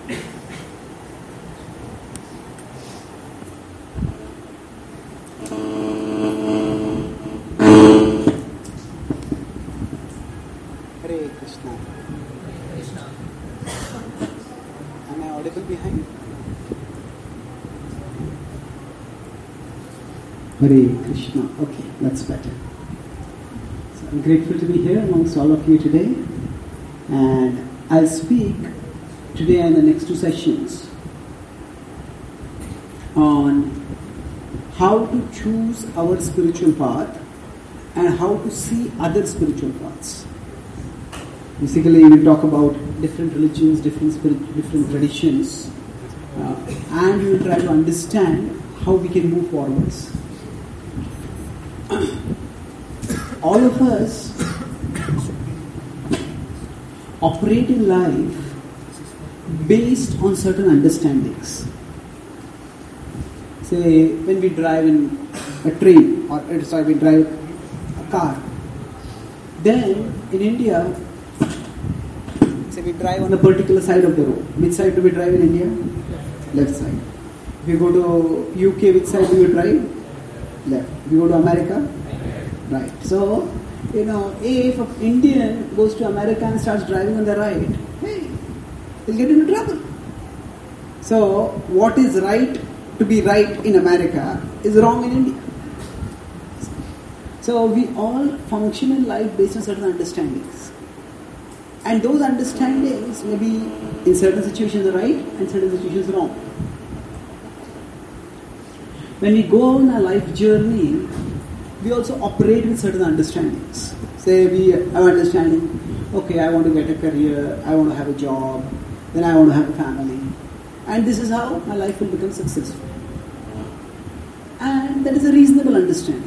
Hare Krishna. Am I audible behind? Hare Krishna. Okay, that's better. So I'm grateful to be here amongst all of you today. And I'll speak today in the next two sessions on how to choose our spiritual path and how to see other spiritual paths. Basically, we'll talk about different religions, different traditions, and we will try to understand how we can move forwards. All of us operate in life based on certain understandings. Say, when we drive in a train, or we drive a car, then in India, say we drive on a particular side of the road. Which side do we drive in India? Left side. If you go to UK, which side do you drive? Left. If you go to America? Right. So, if an Indian goes to America and starts driving on the right, hey, he'll get into trouble. So, what is right to be right in America is wrong in India. So, we all function in life based on certain understandings. And those understandings may be in certain situations right and certain situations wrong. When we go on a life journey, we also operate with certain understandings. Say we have understanding, okay, I want to get a career, I want to have a job, then I want to have a family. And this is how my life will become successful. And that is a reasonable understanding.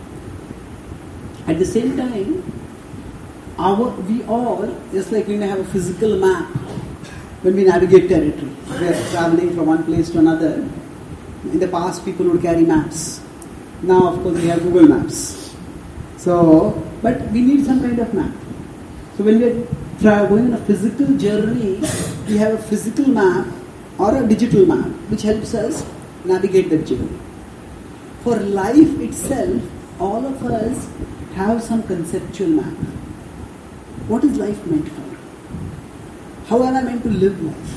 At the same time, we all, just like we may have a physical map when we navigate territory. We are traveling from one place to another. In the past, people would carry maps. Now, of course, we have Google Maps. But we need some kind of map. So when we are going on a physical journey, we have a physical map or a digital map which helps us navigate that journey. For life itself, all of us have some conceptual map. What is life meant for? How am I meant to live life?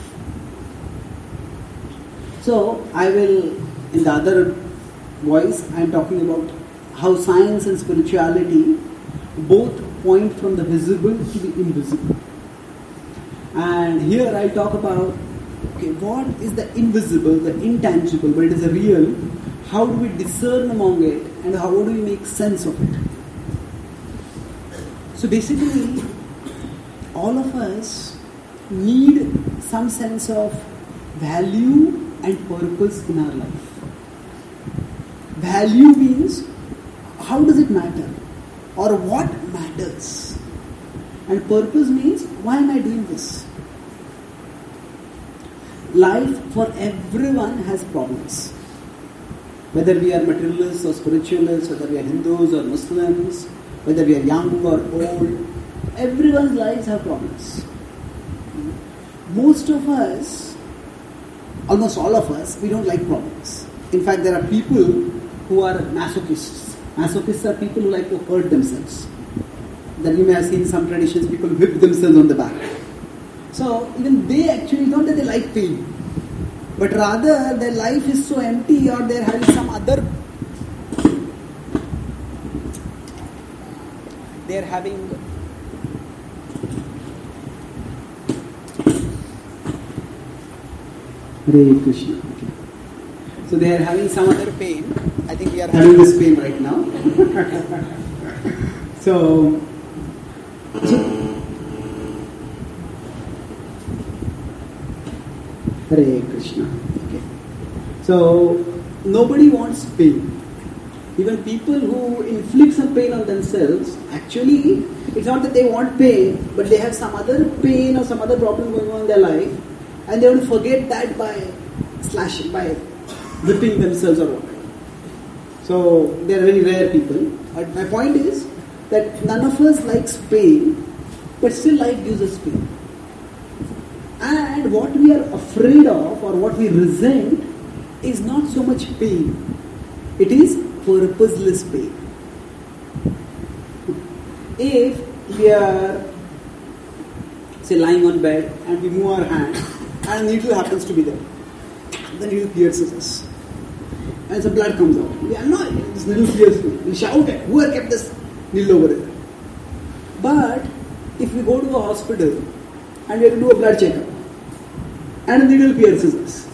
So, I will, in the other voice, I am talking about how science and spirituality both point from the visible to the invisible. And here I talk about, okay, what is the invisible, the intangible, but it is a real. How do we discern among it and how do we make sense of it? So basically, all of us need some sense of value and purpose in our life. Value means, how does it matter? Or what matters? And purpose means, why am I doing this? Life for everyone has problems. Whether we are materialists or spiritualists, whether we are Hindus or Muslims, whether we are young or old, everyone's lives have problems. Most of us, almost all of us, we don't like problems. In fact, there are people who are masochists. Masochists are people who like to hurt themselves. Then you may have seen some traditions, people whip themselves on the back. So even they actually, not that they like pain, but rather their life is so empty or they're having some other, they're having Hare Krishna. Okay. So they are having some other pain. I think we are having this pain right now. so Hare Krishna. Okay. So nobody wants pain. Even people who inflict some pain on themselves, actually, it's not that they want pain, but they have some other pain or some other problem going on in their life, and they want to forget that by slashing, by whipping themselves or whatever. So they are very rare people. But my point is that none of us likes pain, but still life gives us pain. And And what we are afraid of or what we resent is not so much pain. It is purposeless pain. If we are, say, lying on bed and we move our hand and a needle happens to be there, the needle pierces us and some blood comes out. We are annoyed. This needle pierces me. We shout at whoever kept this needle over there. But if we go to a hospital and we have to do a blood checkup and a needle pierces us,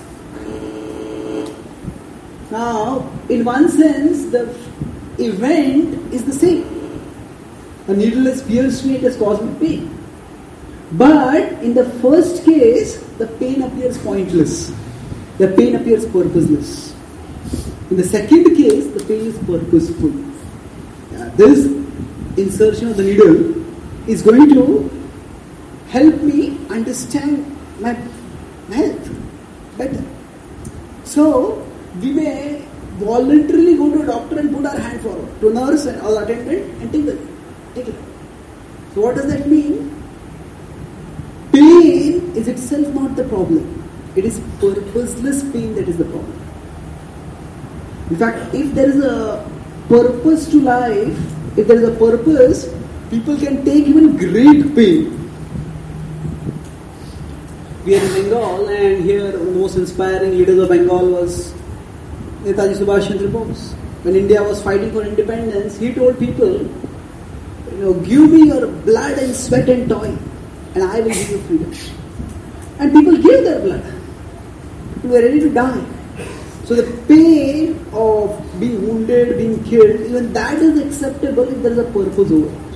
now in one sense the event is the same. A needle has pierced me, it has caused me pain. But in the first case, the pain appears pointless. The pain appears purposeless. In the second case, the pain is purposeful. This insertion of the needle is going to help me understand my health better. So, we may voluntarily go to a doctor and put our hand forward, to a nurse or attendant and take it. So what does that mean? Pain is itself not the problem. It is purposeless pain that is the problem. In fact, if there is a purpose to life, if there is a purpose, people can take even great pain. We are in Bengal, and here the most inspiring leaders of Bengal was Netaji Subhash Chandra Bose. When India was fighting for independence, he told people, give me your blood and sweat and toil, and I will give you freedom. And people gave their blood. They were ready to die. So the pain of being wounded, being killed, even that is acceptable if there is a purpose over it.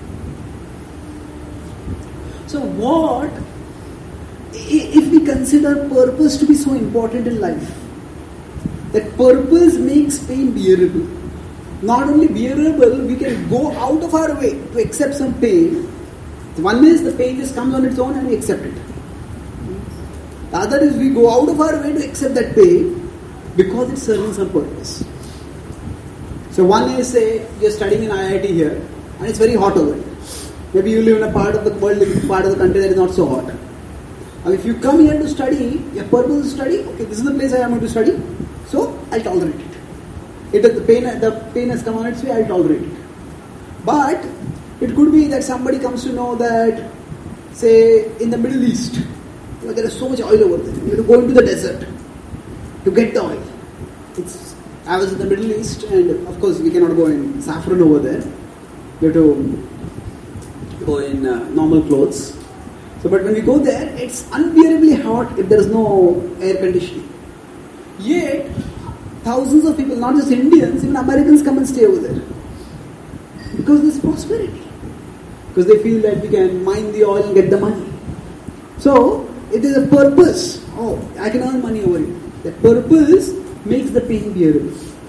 So what, if we consider purpose to be so important in life, that purpose makes pain bearable. Not only bearable, we can go out of our way to accept some pain. One is the pain just comes on its own and we accept it. The other is we go out of our way to accept that pain because it's serving some purpose. So one is, say, you're studying in IIT here and it's very hot over here. Maybe you live in a part of the world, part of the country that is not so hot. Now if you come here to study, your purpose is to study, okay, this is the place I am going to study, so I'll tolerate it. The pain has come on its way, I'll tolerate it. But it could be that somebody comes to know that, say, in the Middle East, there is so much oil over there. You have to go into the desert to get the oil. I was in the Middle East, and of course we cannot go in saffron over there. We have to go in normal clothes. So, but when we go there, it's unbearably hot if there is no air conditioning. Yet, thousands of people, not just Indians, even Americans come and stay over there. Because there's prosperity. Because they feel that we can mine the oil and get the money. So, it is a purpose. Oh, I can earn money over here. That purpose makes the pain bearable.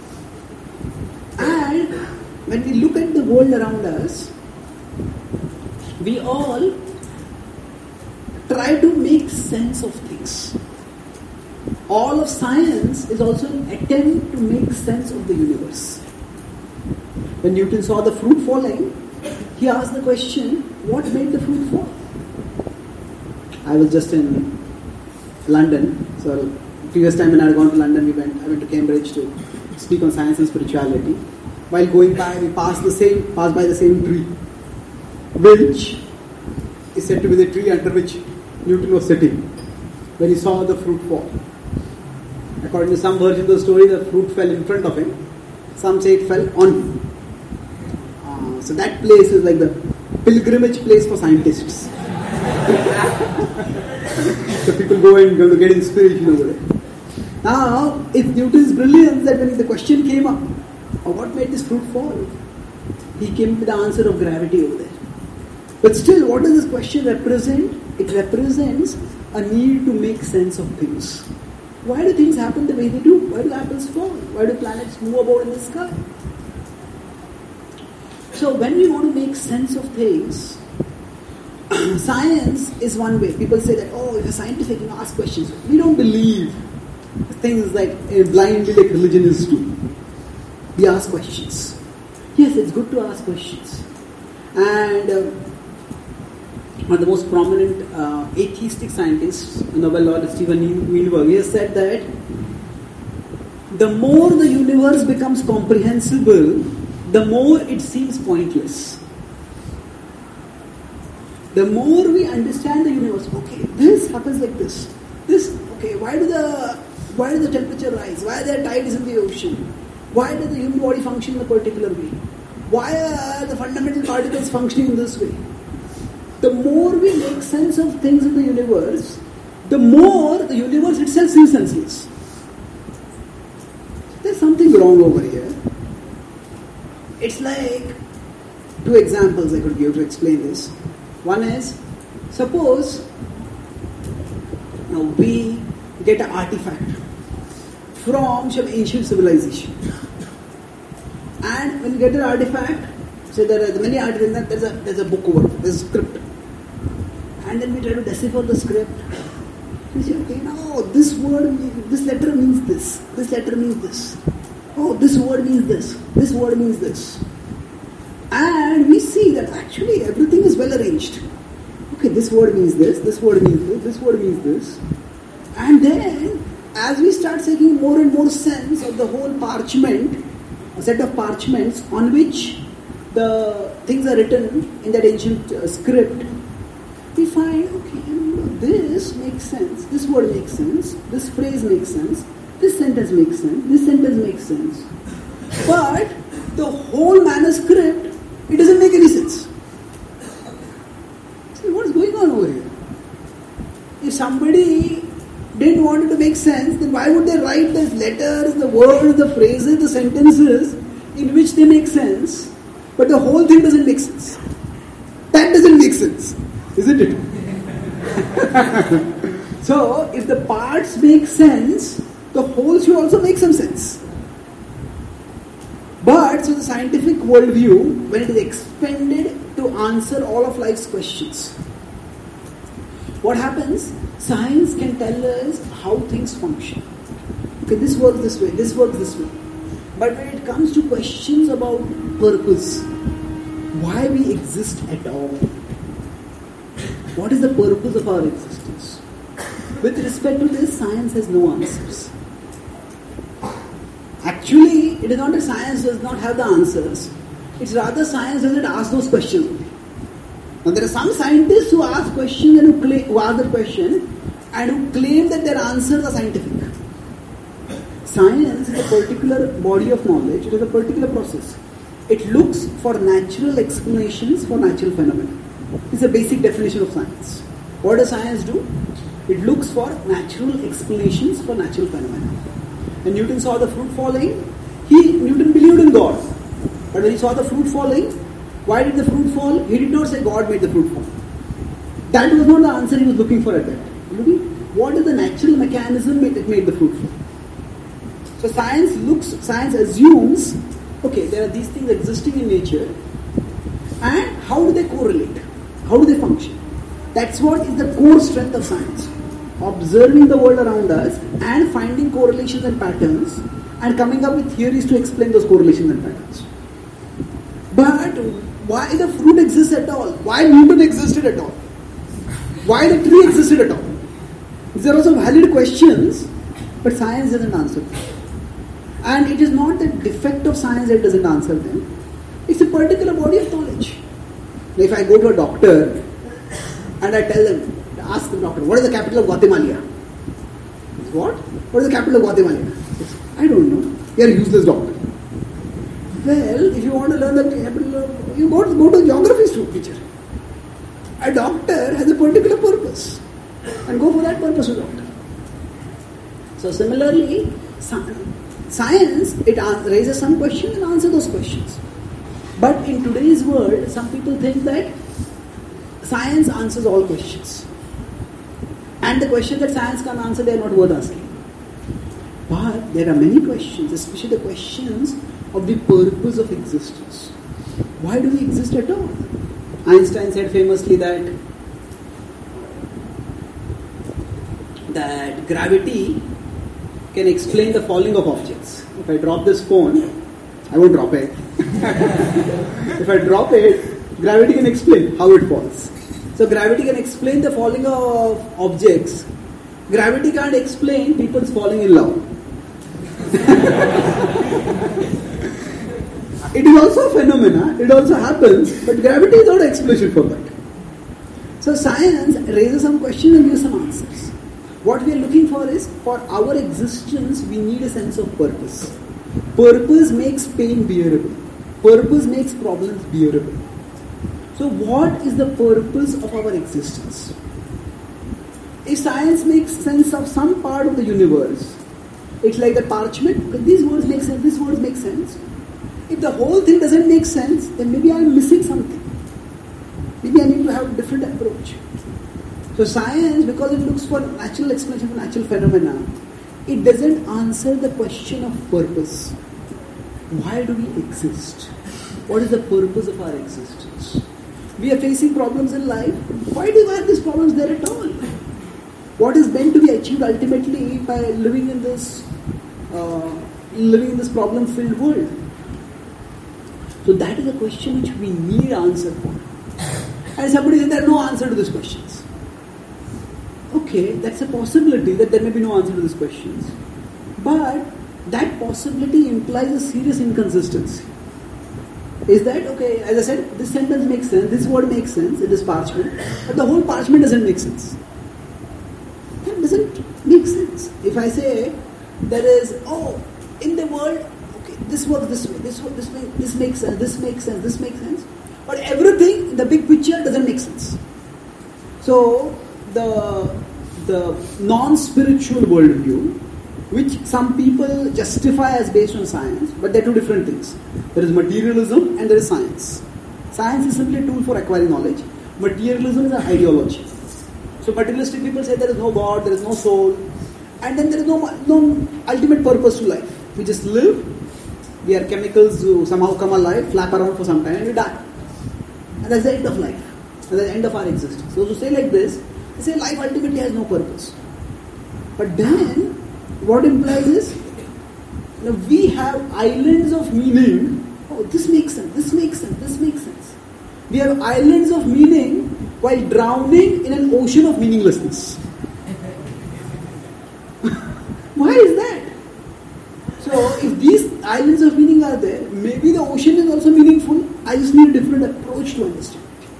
And when we look at the world around us, we all try to make sense of things. All of science is also an attempt to make sense of the universe. When Newton saw the fruit falling, he asked the question, what made the fruit fall? I was just in London, so previous time when I had gone to London, I went to Cambridge to speak on science and spirituality. While going by, we passed by the same tree, which is said to be the tree under which Newton was sitting when he saw the fruit fall. According to some version of the story, the fruit fell in front of him. Some say it fell on him. So that place is like the pilgrimage place for scientists. So people go and get inspiration over there. Now, it's Newton's brilliance that when the question came up, what made this fruit fall? He came to the answer of gravity over there. But still, what does this question represent? It represents a need to make sense of things. Why do things happen the way they do? Why do apples fall? Why do planets move about in the sky? So when we want to make sense of things, science is one way. People say that, oh, you're scientific, you ask questions. We don't believe things like blindly like religionists do. We ask questions. Yes, it's good to ask questions. And one of the most prominent atheistic scientists, Nobel laureate Steven Spielberg, he has said that the more the universe becomes comprehensible, the more it seems pointless. The more we understand the universe, okay, this happens like this. Okay, why does the temperature rise? Why are there tides in the ocean? Why does the human body function in a particular way? Why are the fundamental particles functioning in this way? The more we make sense of things in the universe, the more the universe itself seems senseless. There's something wrong over here. It's like 2 examples I could give to explain this. One is, suppose we get an artifact from some ancient civilization. And when you get an artifact, so there are many artifacts, there's a book over it, there's a script. And then we try to decipher the script. We say, okay, now this letter means this. This letter means this. Oh, this word means this. This word means this. And we see that actually everything is well arranged. Okay, this word means this. This word means this. This word means this. And then, as we start making more and more sense of the whole parchment, a set of parchments on which the things are written in that ancient script, we find, okay, this makes sense, this word makes sense, this phrase makes sense, this sentence makes sense, this sentence makes sense. But the whole manuscript, it doesn't make any sense. See, what's going on over here? If somebody didn't want it to make sense, then why would they write the letters, the words, the phrases, the sentences in which they make sense, but the whole thing doesn't make sense? That doesn't make sense, isn't it? So, if the parts make sense, the whole should also make some sense. But, so the scientific worldview, when it is expended to answer all of life's questions, what happens? Science can tell us how things function. Okay, this works this way, this works this way. But when it comes to questions about purpose, why we exist at all, what is the purpose of our existence? With respect to this, science has no answers. Actually, it is not that science does not have the answers. It's rather science doesn't ask those questions. Now, there are some scientists who ask questions and who ask the question and who claim that their answers are scientific. Science is a particular body of knowledge. It is a particular process. It looks for natural explanations for natural phenomena. It's a basic definition of science. What does science do? It looks for natural explanations for natural phenomena. When Newton saw the fruit falling, Newton believed in God. But when he saw the fruit falling, why did the fruit fall? He did not say God made the fruit fall. That was not the answer he was looking for at that time. What is the natural mechanism that made the fruit fall? So science assumes, okay, there are these things existing in nature, and how do they correlate? How do they function? That's what is the core strength of science. Observing the world around us and finding correlations and patterns and coming up with theories to explain those correlations and patterns. But why the fruit exists at all? Why Newton existed at all? Why the tree existed at all? These are also valid questions, but science doesn't answer them. And it is not the defect of science that doesn't answer them. It's a particular body of knowledge. If I go to a doctor and I tell them, ask the doctor, what is the capital of Guatemala? What? What is the capital of Guatemala? I don't know. You are a useless doctor. Well, if you want to learn the capital of, you go to a geography teacher. A doctor has a particular purpose. And go for that purpose of doctor. So similarly, science, it raises some questions and answers those questions. But in today's world, some people think that science answers all questions. And the questions that science can answer, they are not worth asking. But there are many questions, especially the questions of the purpose of existence. Why do we exist at all? Einstein said famously that gravity can explain the falling of objects. If I drop this phone, I won't drop it. If I drop it, gravity can explain how it falls. So gravity can explain the falling of objects. Gravity can't explain people's falling in love. It is also a phenomena, it also happens, but gravity is not an explanation for that. So science raises some questions and gives some answers. What we are looking for is, for our existence, we need a sense of purpose. Purpose makes pain bearable. Purpose makes problems bearable. So what is the purpose of our existence? If science makes sense of some part of the universe, it's like the parchment, these words make sense, these words make sense. If the whole thing doesn't make sense, then maybe I'm missing something. Maybe I need to have a different approach. So science, because it looks for natural explanation for natural phenomena, it doesn't answer the question of purpose. Why do we exist? What is the purpose of our existence? We are facing problems in life. Why do we have these problems there at all? What is meant to be achieved ultimately by living in this problem-filled world? So that is a question which we need answer for. And somebody said there are no answer to these questions. Okay, that's a possibility that there may be no answer to these questions. But that possibility implies a serious inconsistency. Is that, okay, as I said, this sentence makes sense, this word makes sense, it is parchment, but the whole parchment doesn't make sense. That doesn't make sense. If I say, there is, in the world, okay, this works this way, this makes sense, this makes sense, this makes sense, but everything in the big picture doesn't make sense. So, the non-spiritual worldview, which some people justify as based on science, but they're two different things. There is materialism and there is science. Science is simply a tool for acquiring knowledge. Materialism is an ideology. So materialistic people say there is no God, there is no soul, and then there is no ultimate purpose to life. We just live, we are chemicals who somehow come alive, flap around for some time, and we die. And that's the end of life. That's the end of our existence. So to say like this, they say life ultimately has no purpose. But then, what implies is, we have islands of meaning. Oh, this makes sense, this makes sense, this makes sense. We have islands of meaning while drowning in an ocean of meaninglessness. Why is that? So, if these islands of meaning are there, maybe the ocean is also meaningful. I just need a different approach to understand.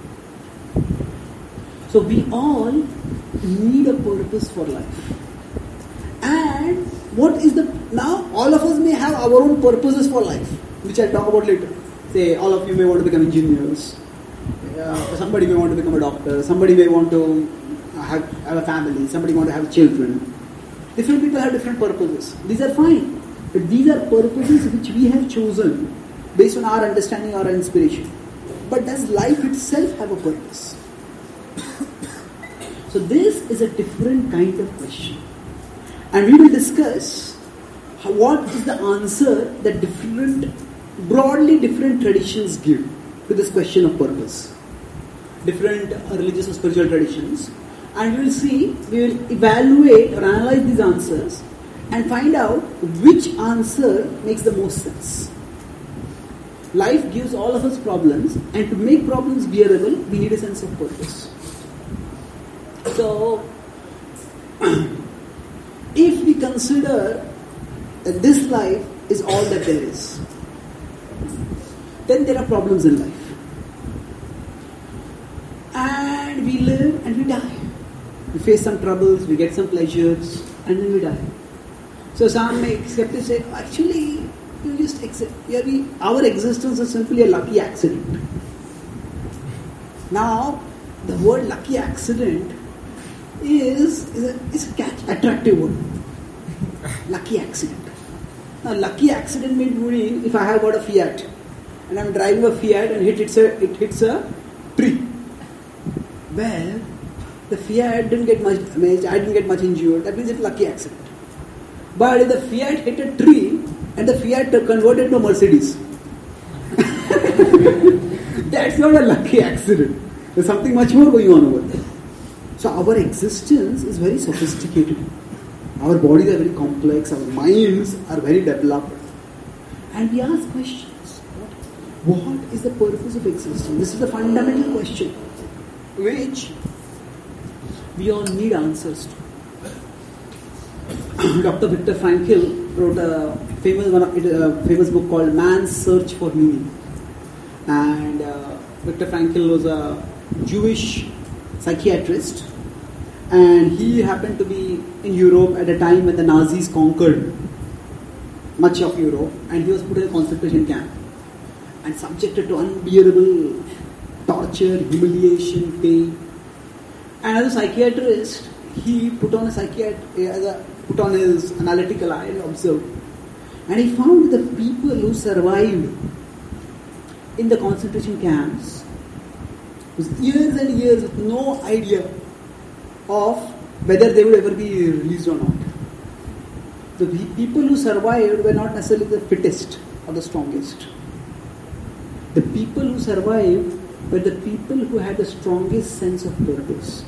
So, we all need a purpose for life. And now all of us may have our own purposes for life, which I'll talk about later. Say, all of you may want to become engineers, somebody may want to become a doctor, somebody may want to have a family, somebody want to have children. Different people have different purposes. These are fine, but these are purposes which we have chosen based on our understanding, our inspiration. But does life itself have a purpose? So this is a different kind of question. And we will discuss what is the answer that broadly different traditions give to this question of purpose. Different religious or spiritual traditions. And we will evaluate or analyze these answers and find out which answer makes the most sense. Life gives all of us problems, and to make problems bearable, we need a sense of purpose. So, if we consider that this life is all that there is, then there are problems in life. And we live and we die. We face some troubles, we get some pleasures, and then we die. So some skeptics say, actually, you just accept. Our existence is simply a lucky accident. Now, the word lucky accident is an attractive word. Lucky accident. Now, lucky accident means if I have got a Fiat and I'm driving a Fiat and it hits a tree. Well, the Fiat didn't get much damage, I didn't get much injured. That means it's a lucky accident. But if the Fiat hit a tree and the Fiat converted to a Mercedes, that's not a lucky accident. There's something much more going on over there. So our existence is very sophisticated. Our bodies are very complex, our minds are very developed. And we ask questions. What is the purpose of existence? This is the fundamental question. which we all need answers to. Dr. Viktor Frankl wrote a famous book called Man's Search for Meaning. And Viktor Frankl was a Jewish psychiatrist, and he happened to be in Europe at a time when the Nazis conquered much of Europe, and he was put in a concentration camp and subjected to unbearable torture, humiliation, pain. And as a psychiatrist, he put on his analytical eye and observed. And he found the people who survived in the concentration camps was years and years with no idea of whether they would ever be released or not. The people who survived were not necessarily the fittest or the strongest. The people who survived were the people who had the strongest sense of purpose.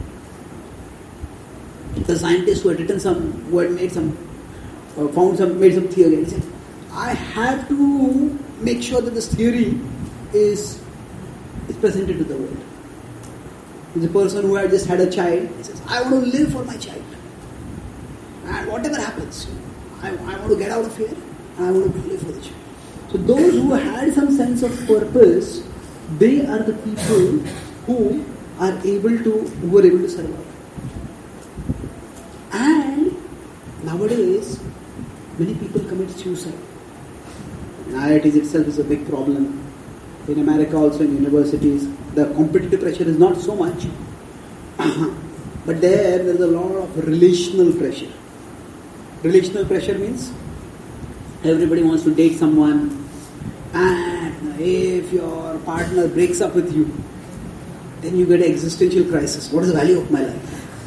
The scientists who had made some theory, and said, I have to make sure that this theory is presented to the world. There's a person who had just had a child. He says, I want to live for my child. And whatever happens, I want to get out of here and I want to live for the child. So those who had some sense of purpose, they are the people who are able to survive. And nowadays, many people commit suicide. IITs itself is a big problem. In America also in universities, the competitive pressure is not so much. But there is a lot of relational pressure. Relational pressure means everybody wants to date someone, and if your partner breaks up with you, then you get an existential crisis. What is the value of my life?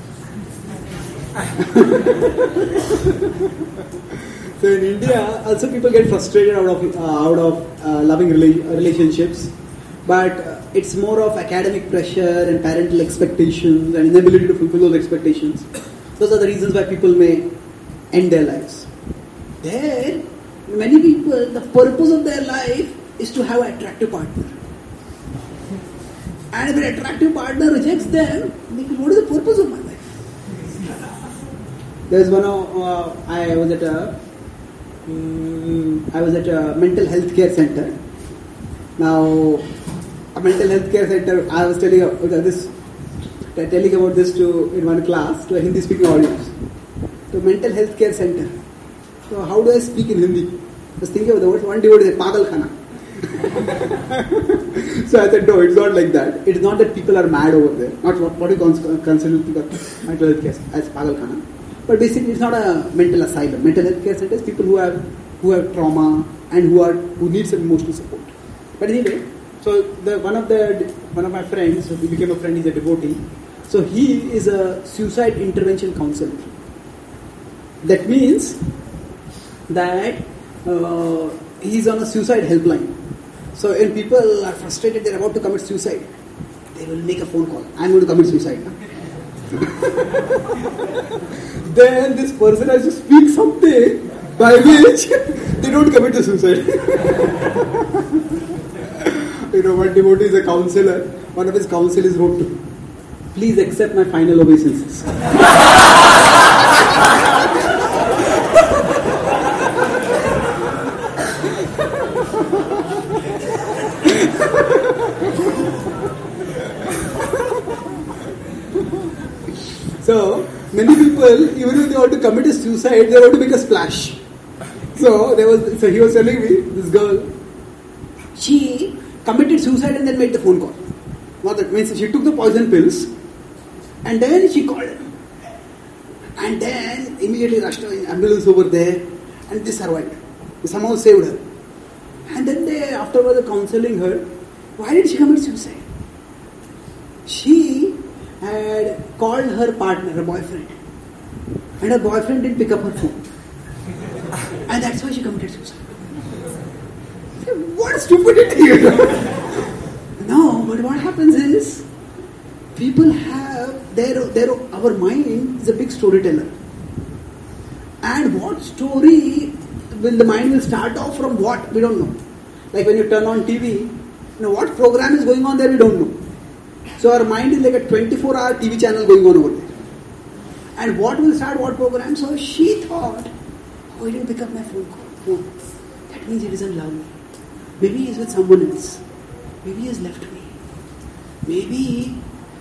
So in India, also people get frustrated out of loving relationships, but it's more of academic pressure and parental expectations and inability to fulfill those expectations. Those are the reasons why people may end their lives. There, many people, the purpose of their life is to have an attractive partner. And if an attractive partner rejects them, they think, what is the purpose of my life? There's one I was at a mental health care center. Now, a mental health care center, I was telling about this in one class to a Hindi speaking audience. To mental health care center. So how do I speak in Hindi? I was thinking of the words, one word is Pagal Khana. So I said, no, it's not like that. It's not that people are mad over there. Not what you consider mental health care as Pagal Khana. But basically, it's not a mental asylum. Mental health care centers, people who have trauma and who need some emotional support. But anyway, so one of my friends, who became a friend, he's a devotee. So he is a suicide intervention counselor. That means that he's on a suicide helpline. So when people are frustrated, they're about to commit suicide, they will make a phone call. I'm going to commit suicide now. Then this person has to speak something by which they don't commit the suicide. One devotee is a counselor. One of his counselors wrote to him, please accept my final obeisances. So, many people, even if they want to commit a suicide, they want to make a splash. So he was telling me, this girl, she committed suicide and then made the phone call. What that means, she took the poison pills and then she called him. And then immediately rushed an ambulance over there and they survived. They somehow saved her. And then afterwards counseling her, why did she commit suicide? She had called her partner, her boyfriend, and her boyfriend didn't pick up her phone. And that's why she committed suicide. What stupidity! No, but what happens is, people have our mind is a big storyteller. And what story the mind will start off from what? We don't know. Like when you turn on TV, what program is going on there, we don't know. So our mind is like a 24-hour TV channel going on over there. And what will start what program? So she thought, oh, he didn't pick up my phone call. No, that means he doesn't love me. Maybe he's with someone else. Maybe he has left me. Maybe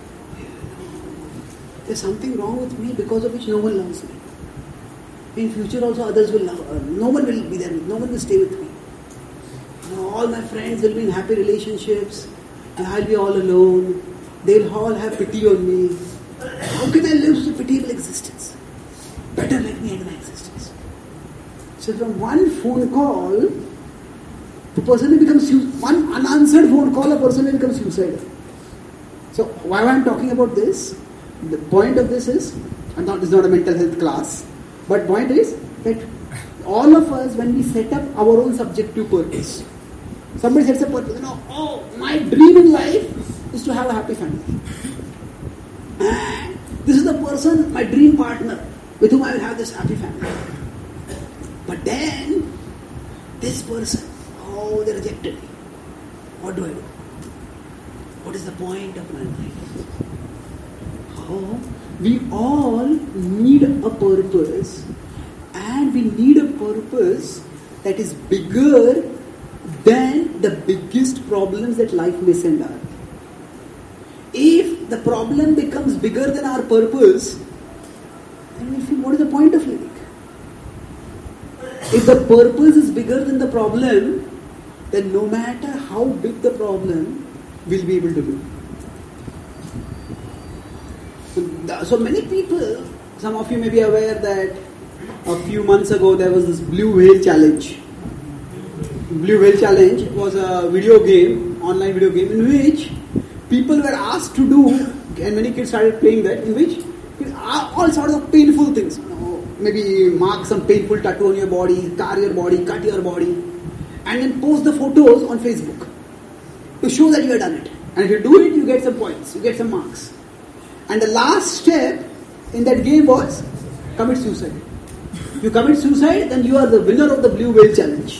there's something wrong with me because of which no one loves me. In future also others will love her. No one will be there. No one will stay with me. All my friends will be in happy relationships and I'll be all alone. They'll all have pity on me. How can I live such a pitiable existence? Better let me end my existence. So from one phone call, the person becomes one unanswered phone call, a person will become suicidal. So why am I talking about this? The point of this is, this is not a mental health class, but point is that all of us, when we set up our own subjective purpose, somebody sets a purpose, my dream in life is to have a happy family. And this is the person, my dream partner, with whom I will have this happy family. But then, this person, they rejected me. What do I do? What is the point of my life? We all need a purpose, and we need a purpose that is bigger than the biggest problems that life may send our way. If the problem becomes bigger than our purpose, then we feel, what is the point of living? If the purpose is bigger than the problem, then no matter how big the problem, we'll be able to do. So many people, some of you may be aware that a few months ago there was this Blue Whale Challenge. Blue Whale Challenge was a video game, online video game, in which people were asked to do, and many kids started playing that, in which all sorts of painful things. Maybe mark some painful tattoo on your body, scar your body, cut your body, and then post the photos on Facebook to show that you have done it. And if you do it, you get some points, you get some marks. And the last step in that game was commit suicide. You commit suicide, then you are the winner of the Blue Whale Challenge.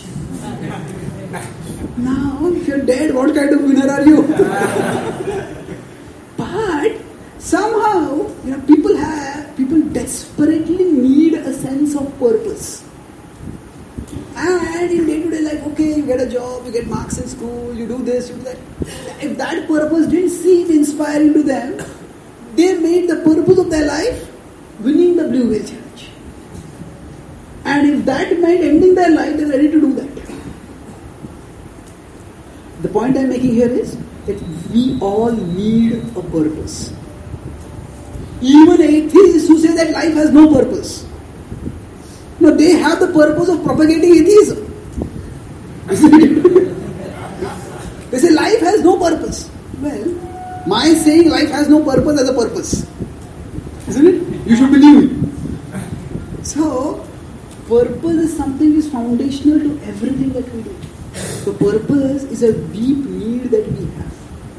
Now, if you're dead, what kind of winner are you? But somehow, people desperately need a sense of purpose. And in day-to-day life, okay, you get a job, you get marks in school, you do this, you do that. If that purpose didn't seem inspiring to them, they made the purpose of their life winning the Blue Whale Challenge. And if that meant ending their life, they're ready to do that. The point I'm making here is that we all need a purpose. Even atheists who say that life has no purpose, they have the purpose of propagating atheism. They say life has no purpose. Well, my saying life has no purpose has a purpose. Isn't it? You should believe it. So, purpose is something which is foundational to everything that we do. So, purpose is a deep need that we have.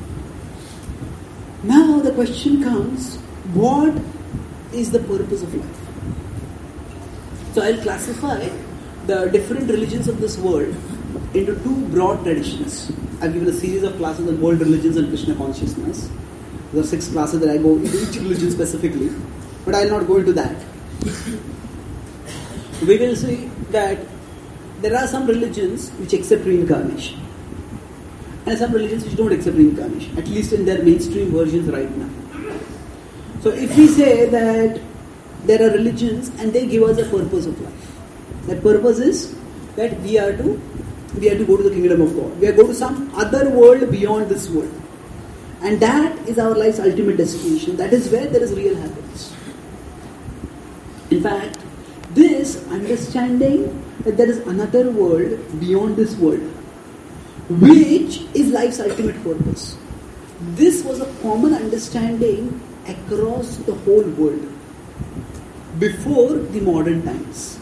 Now, the question comes, what is the purpose of life? So, I'll classify the different religions of this world into two broad traditions. I've given a series of classes on world religions and Krishna consciousness. There are 6 classes that I go into each religion specifically, but I'll not go into that. We will see that there are some religions which accept reincarnation, and some religions which don't accept reincarnation, at least in their mainstream versions right now. So if we say that there are religions and they give us a purpose of life, that purpose is that we are to go to the kingdom of God. We are going to some other world beyond this world. And that is our life's ultimate destination. That is where there is real happiness. In fact, this understanding that there is another world beyond this world, which is life's ultimate purpose, this was a common understanding across the whole world before the modern times.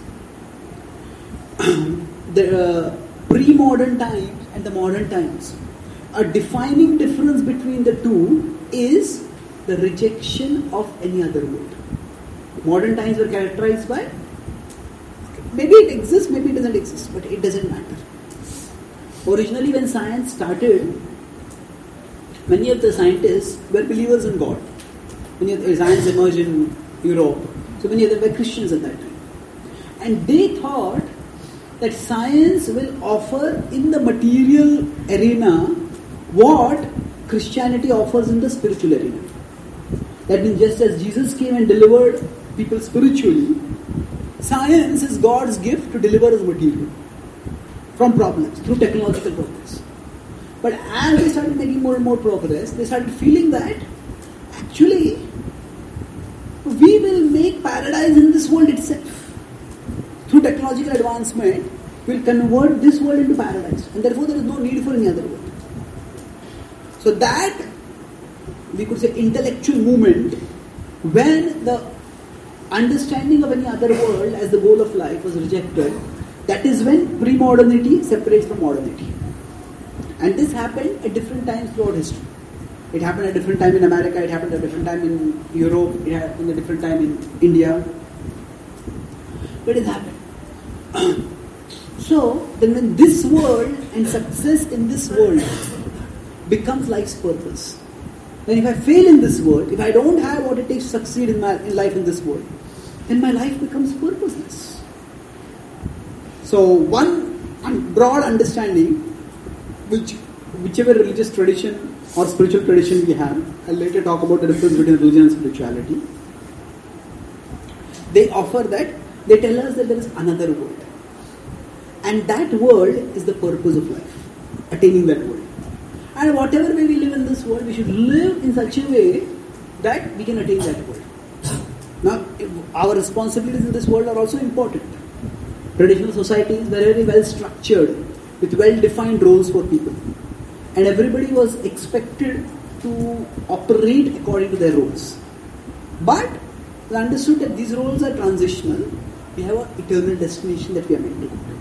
The pre-modern times and the modern times, a defining difference between the two is the rejection of any other world. Modern times were characterized by, maybe it exists, maybe it doesn't exist, but it doesn't matter. Originally when science started, many of the scientists were believers in God. Many of the science emerged in Europe. So many of them were Christians at that time. And they thought that science will offer in the material arena what Christianity offers in the spiritual arena. That means just as Jesus came and delivered people spiritually, science is God's gift to deliver us material from problems, through technological progress. But as they started making more and more progress, they started feeling that actually we will make paradise in this world itself. Through technological advancement, we will convert this world into paradise, and therefore there is no need for any other world. So that, we could say, intellectual movement, when the understanding of any other world as the goal of life was rejected, that is when pre-modernity separates from modernity. And this happened at different times throughout history. It happened at a different time in America, it happened at a different time in Europe, it happened at a different time in India. But it happened. So, then when this world and success in this world becomes life's purpose, then if I fail in this world, if I don't have what it takes to succeed in life in this world, then my life becomes purposeless. So one broad understanding, whichever religious tradition or spiritual tradition we have, I'll later talk about the difference between religion and spirituality. They offer that, they tell us that there is another world. And that world is the purpose of life, attaining that world. And whatever way we live in this world, we should live in such a way that we can attain that world. Now, our responsibilities in this world are also important. Traditional societies were very well structured, with well-defined roles for people. And everybody was expected to operate according to their roles. But we understood that these roles are transitional. We have an eternal destination that we are meant to go to.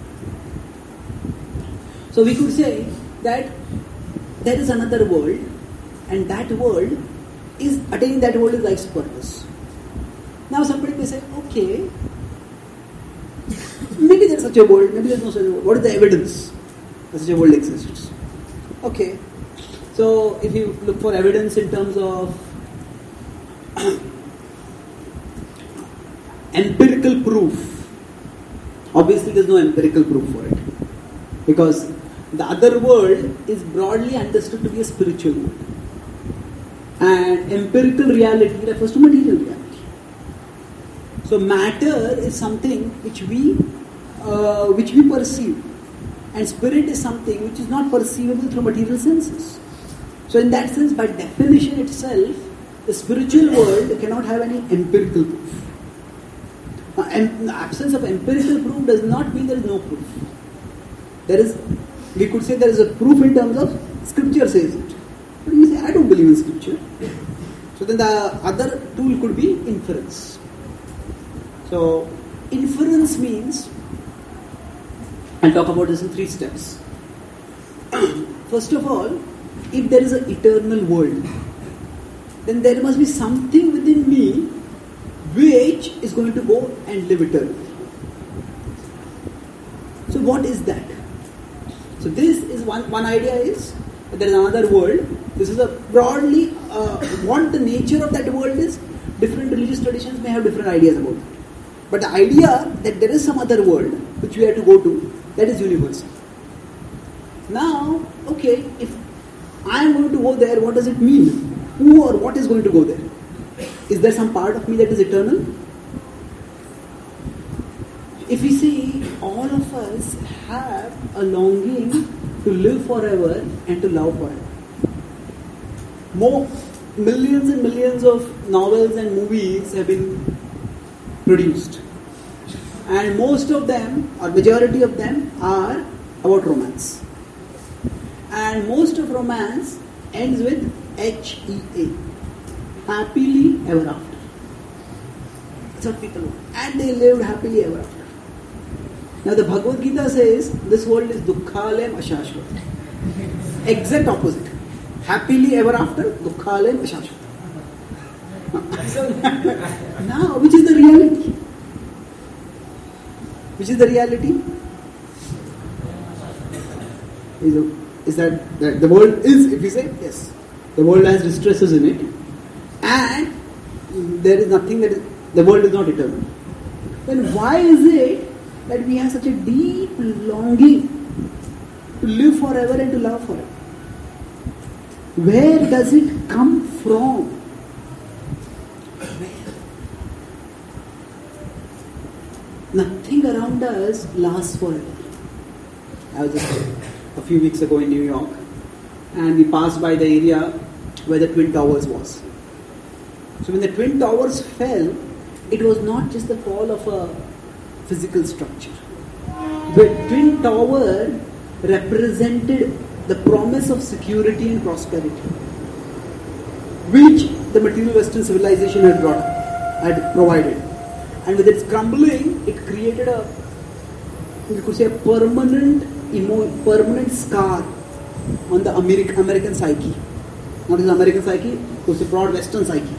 So we could say that there is another world, and that world is, attaining that world is life's purpose. Now somebody may say, okay, maybe there is such a world, maybe there is no such a world. What is the evidence that such a world exists? Okay, so if you look for evidence in terms of empirical proof, obviously there is no empirical proof for it. Because the other world is broadly understood to be a spiritual world. And empirical reality refers to material reality. So matter is something which we perceive. And spirit is something which is not perceivable through material senses. So in that sense, by definition itself, the spiritual world cannot have any empirical proof. Now, the absence of empirical proof does not mean there is no proof. There is, we could say there is a proof in terms of scripture says it. But you say, I don't believe in scripture. So then the other tool could be inference. So inference means, I'll talk about this in 3 steps. First of all, if there is an eternal world, then there must be something within me which is going to go and live eternally. So what is that? So this is one idea is that there is another world. This is a broadly, what the nature of that world is, different religious traditions may have different ideas about it. But the idea that there is some other world which we have to go to, that is universal. Now, okay, if I am going to go there, what does it mean? Who or what is going to go there? Is there some part of me that is eternal? If we see, all of us have a longing to live forever and to love forever. Millions and millions of novels and movies have been produced. And most of them, or majority of them, are about romance. And most of romance ends with HEA. Happily ever after. That's what people want. And they lived happily ever after. Now the Bhagavad Gita says, this world is Dukkhalem Ashashvat. Exact opposite. Happily ever after, Dukkhalem Ashashvat. So now, which is the reality? Which is the reality? Is that the world is, if we say, yes. The world has distresses in it, and there is nothing the world is not eternal. Then why is it that we have such a deep longing to live forever and to love forever? Where does it come from? Where? Nothing around us lasts forever. I was just a few weeks ago in New York, and we passed by the area where the Twin Towers was. So when the Twin Towers fell, it was not just the fall of a physical structure. The Twin Tower represented the promise of security and prosperity, which the material Western civilization had provided. And with its crumbling, it created a permanent scar on the American psyche. Not just American psyche, it was a broad Western psyche.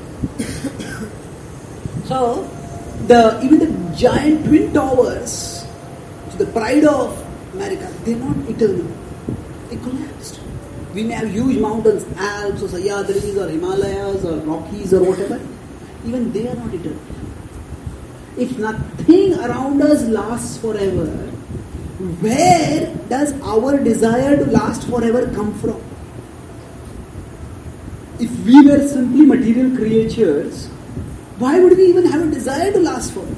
So, even the giant Twin Towers, the pride of America, they're not eternal. They collapsed. We may have huge mountains, Alps or Sahyadris or Himalayas or Rockies or whatever. Even they are not eternal. If nothing around us lasts forever, where does our desire to last forever come from? If we were simply material creatures, why would we even have a desire to last forever?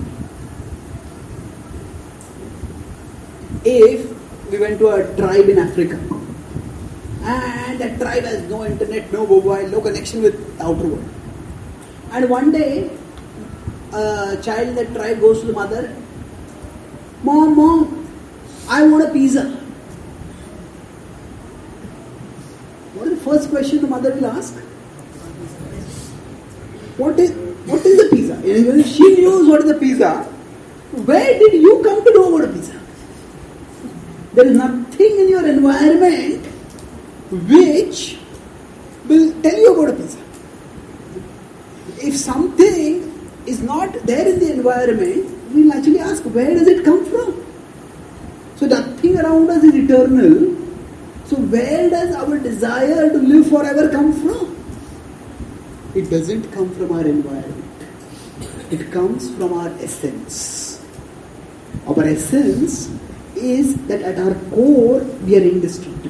If we went to a tribe in Africa, and that tribe has no internet, no mobile, no connection with the outer world, and one day a child in that tribe goes to the mother, Mom, I want a pizza. What is the first question the mother will ask? What is the pizza? When she knows what is the pizza, where did you come to know about a pizza? There is nothing in your environment which will tell you about a pizza. If something is not there in the environment, we will actually ask, where does it come from? So nothing around us is eternal. So where does our desire to live forever come from? It doesn't come from our environment. It comes from our essence. Our essence is that at our core we are indestructible.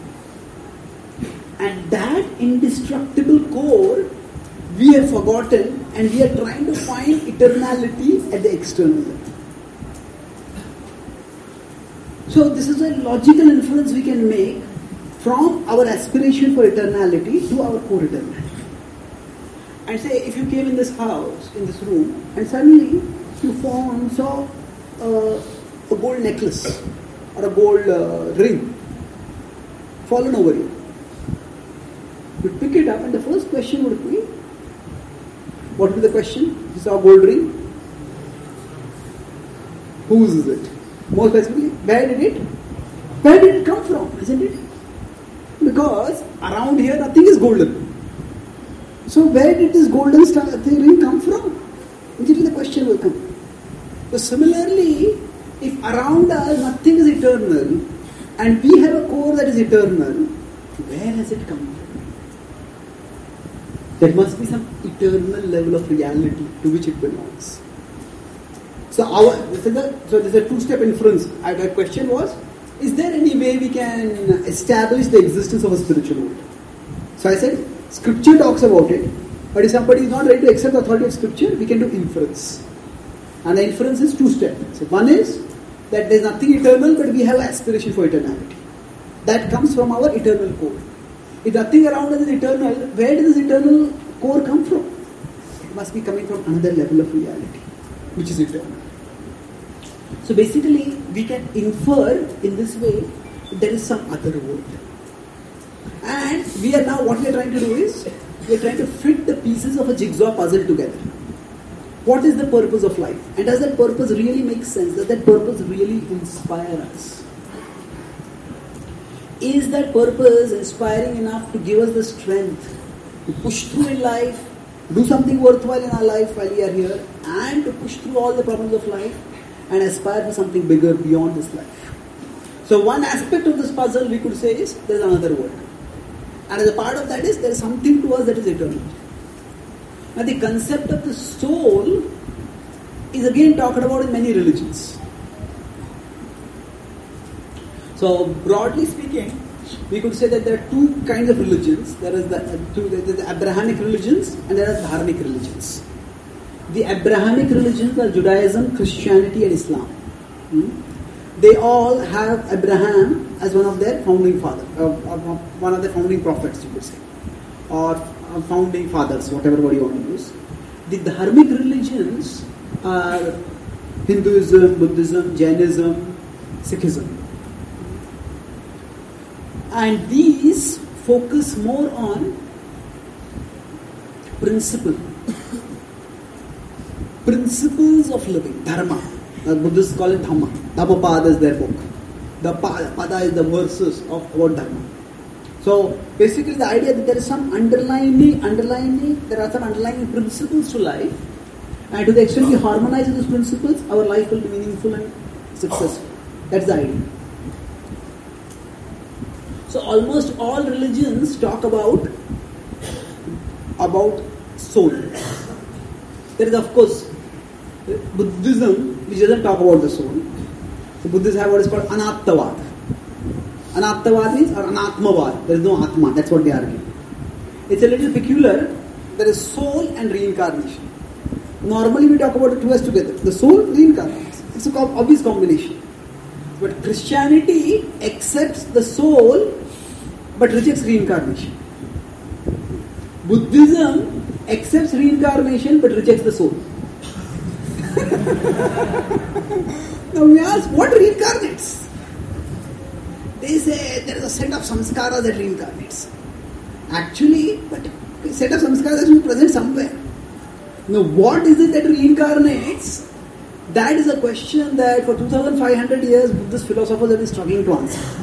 And that indestructible core we have forgotten, and we are trying to find eternality at the external level. So this is a logical inference we can make from our aspiration for eternality to our core eternality. And say, if you came in this house, in this room, and suddenly you saw a gold necklace or a gold ring fallen over you. You'd pick it up, and the first question would be, what would be the question? You saw a gold ring. Whose is it? More specifically, where did it come from, isn't it? Because around here nothing is golden. So where did this golden ring come from? Immediately the question will come. So similarly, if around us nothing is eternal, and we have a core that is eternal, where has it come from? There must be some eternal level of reality to which it belongs. So this is a two-step inference. Our question was, is there any way we can establish the existence of a spiritual world? So I said, Scripture talks about it, but if somebody is not ready to accept the authority of Scripture, we can do inference. And the inference is two-step. So one is that there is nothing eternal, but we have aspiration for eternality. That comes from our eternal core. If nothing around us is eternal, where does this eternal core come from? It must be coming from another level of reality, which is eternal. So basically, we can infer in this way that there is some other world. And what we are trying to do is, we are trying to fit the pieces of a jigsaw puzzle together. What is the purpose of life? And does that purpose really make sense? Does that purpose really inspire us? Is that purpose inspiring enough to give us the strength to push through in life, do something worthwhile in our life while we are here, and to push through all the problems of life and aspire for something bigger beyond this life? So one aspect of this puzzle we could say is there is another world. And as a part of that is, there is something to us that is eternal. Now the concept of the soul is again talked about in many religions. So broadly speaking, we could say that there are two kinds of religions. There is the Abrahamic religions and there are the Dharmic religions. The Abrahamic religions are Judaism, Christianity and Islam. They all have Abraham as one of their founding fathers, one of the founding prophets, you could say, or founding fathers, whatever word you want to use. The Dharmic religions are Hinduism, Buddhism, Jainism, Sikhism. And these focus more on principles of living, dharma. The Buddhists call it Dhamma. Dhammapada is their book. The Pada is the verses of what Dharma. So basically the idea that there is some underlying principles to life, and to the extent we harmonize those principles, our life will be meaningful and successful. That's the idea. So almost all religions talk about soul. There is of course Buddhism which doesn't talk about the soul. So Buddhists have what is called Anattavad. Anattavad means, or Anatmavad. There is no Atma. That's what they argue. It's a little peculiar. There is soul and reincarnation. Normally we talk about the two as together. The soul reincarnates. It's an obvious combination. But Christianity accepts the soul but rejects reincarnation. Buddhism accepts reincarnation but rejects the soul. Now we ask, what reincarnates? They say there is a set of samskaras that reincarnates. Actually, but a set of samskaras has to be present somewhere. Now what is it that reincarnates? That is a question that for 2500 years Buddhist philosophers have been struggling to answer.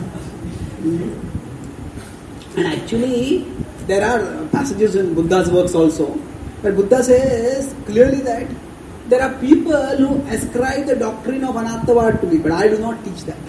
And actually, there are passages in Buddha's works also, where Buddha says clearly that there are people who ascribe the doctrine of Anattavad to me, but I do not teach that.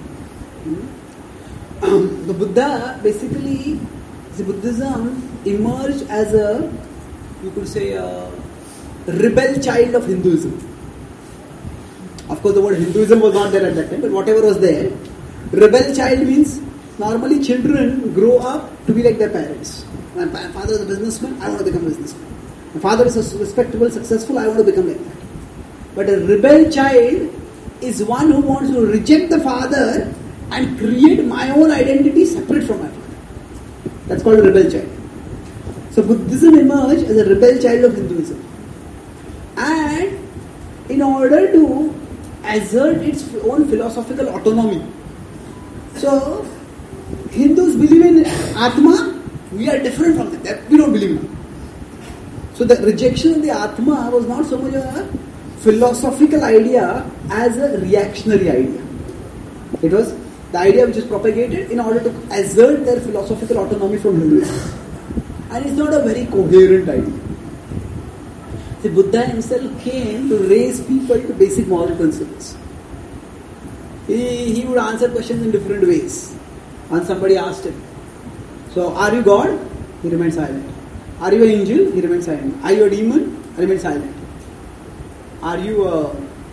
The Buddha basically, Buddhism emerged as a, you could say, a rebel child of Hinduism. Of course, the word Hinduism was not there at that time, but whatever was there, rebel child means normally children grow up to be like their parents. My father is a businessman, I want to become a businessman. My father is respectable, successful, I want to become like that. But a rebel child is one who wants to reject the father and create my own identity separate from my father. That's called a rebel child. So Buddhism emerged as a rebel child of Hinduism. And in order to assert its own philosophical autonomy. So Hindus believe in Atma, we are different from them. We don't believe in it. So the rejection of the Atma was not so much a philosophical idea as a reactionary idea. It was the idea which is propagated in order to assert their philosophical autonomy from Hinduism. And it's not a very coherent idea. The Buddha himself came to raise people to basic moral principles. He would answer questions in different ways. And somebody asked him, so are you God? He remained silent. Are you an angel? He remained silent. Are you a demon? He remained silent. Are you a...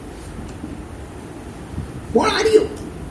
What are you?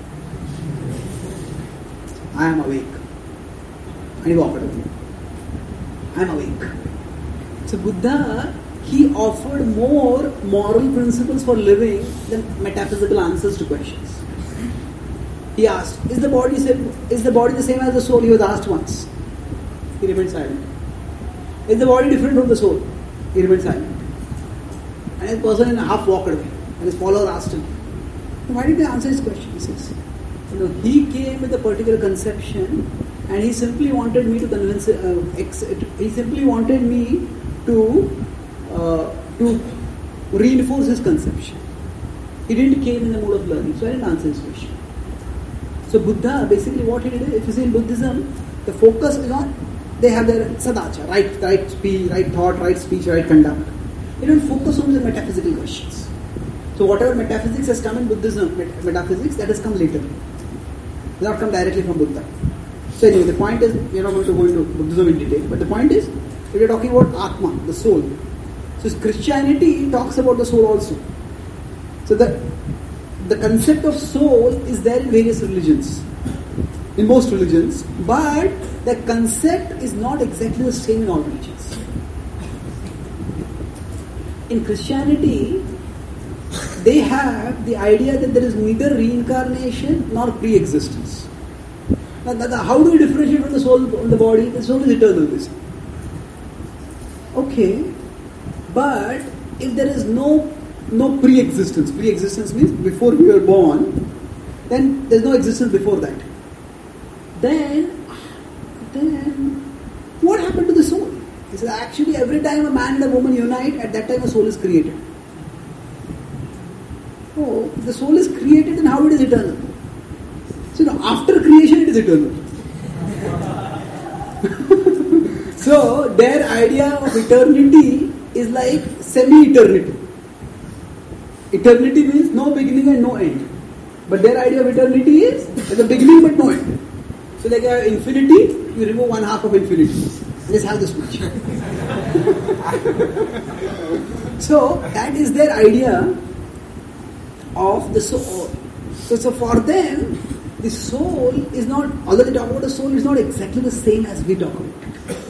I am awake. And he walked away. I am awake. So Buddha, he offered more moral principles for living than metaphysical answers to questions. He asked, is the body the same as the soul? He was asked once. He remained silent. Is the body different from the soul? He remained silent. And a person in a half walked away. And his follower asked him, why did they answer his question? He says, he came with a particular conception and he simply wanted me to convince, he simply wanted me to reinforce his conception. He didn't came in the mood of learning, so I didn't answer his question. So Buddha, basically what he did, if you see in Buddhism, the focus is on, they have their sadacha, right speech, right thought, right speech, right conduct. They don't focus on the metaphysical questions. So whatever metaphysics has come in Buddhism, metaphysics, that has come later. It has not come directly from Buddha. So anyway, the point is, we are not going to go into Buddhism in detail, but the point is, we are talking about Atma, the soul. So Christianity talks about the soul also. So the concept of soul is there in various religions, in most religions, but the concept is not exactly the same in all religions. In Christianity, they have the idea that there is neither reincarnation nor pre-existence. Now, how do we differentiate from the soul and the body? The soul is eternal, they say. Okay, but if there is no pre-existence means before we were born, then there is no existence before that. Then what happened to the soul? He says actually every time a man and a woman unite, at that time a soul is created. Oh, the soul is created, then how it is eternal? So after creation it is eternal. So their idea of eternity is like semi-eternity. Eternity means no beginning and no end. But their idea of eternity is there's a beginning but no end. So like infinity, you remove one half of infinity. Just have this much. So that is their idea of the soul. So for them, the soul is not, although they talk about the soul, is not exactly the same as we talk about it.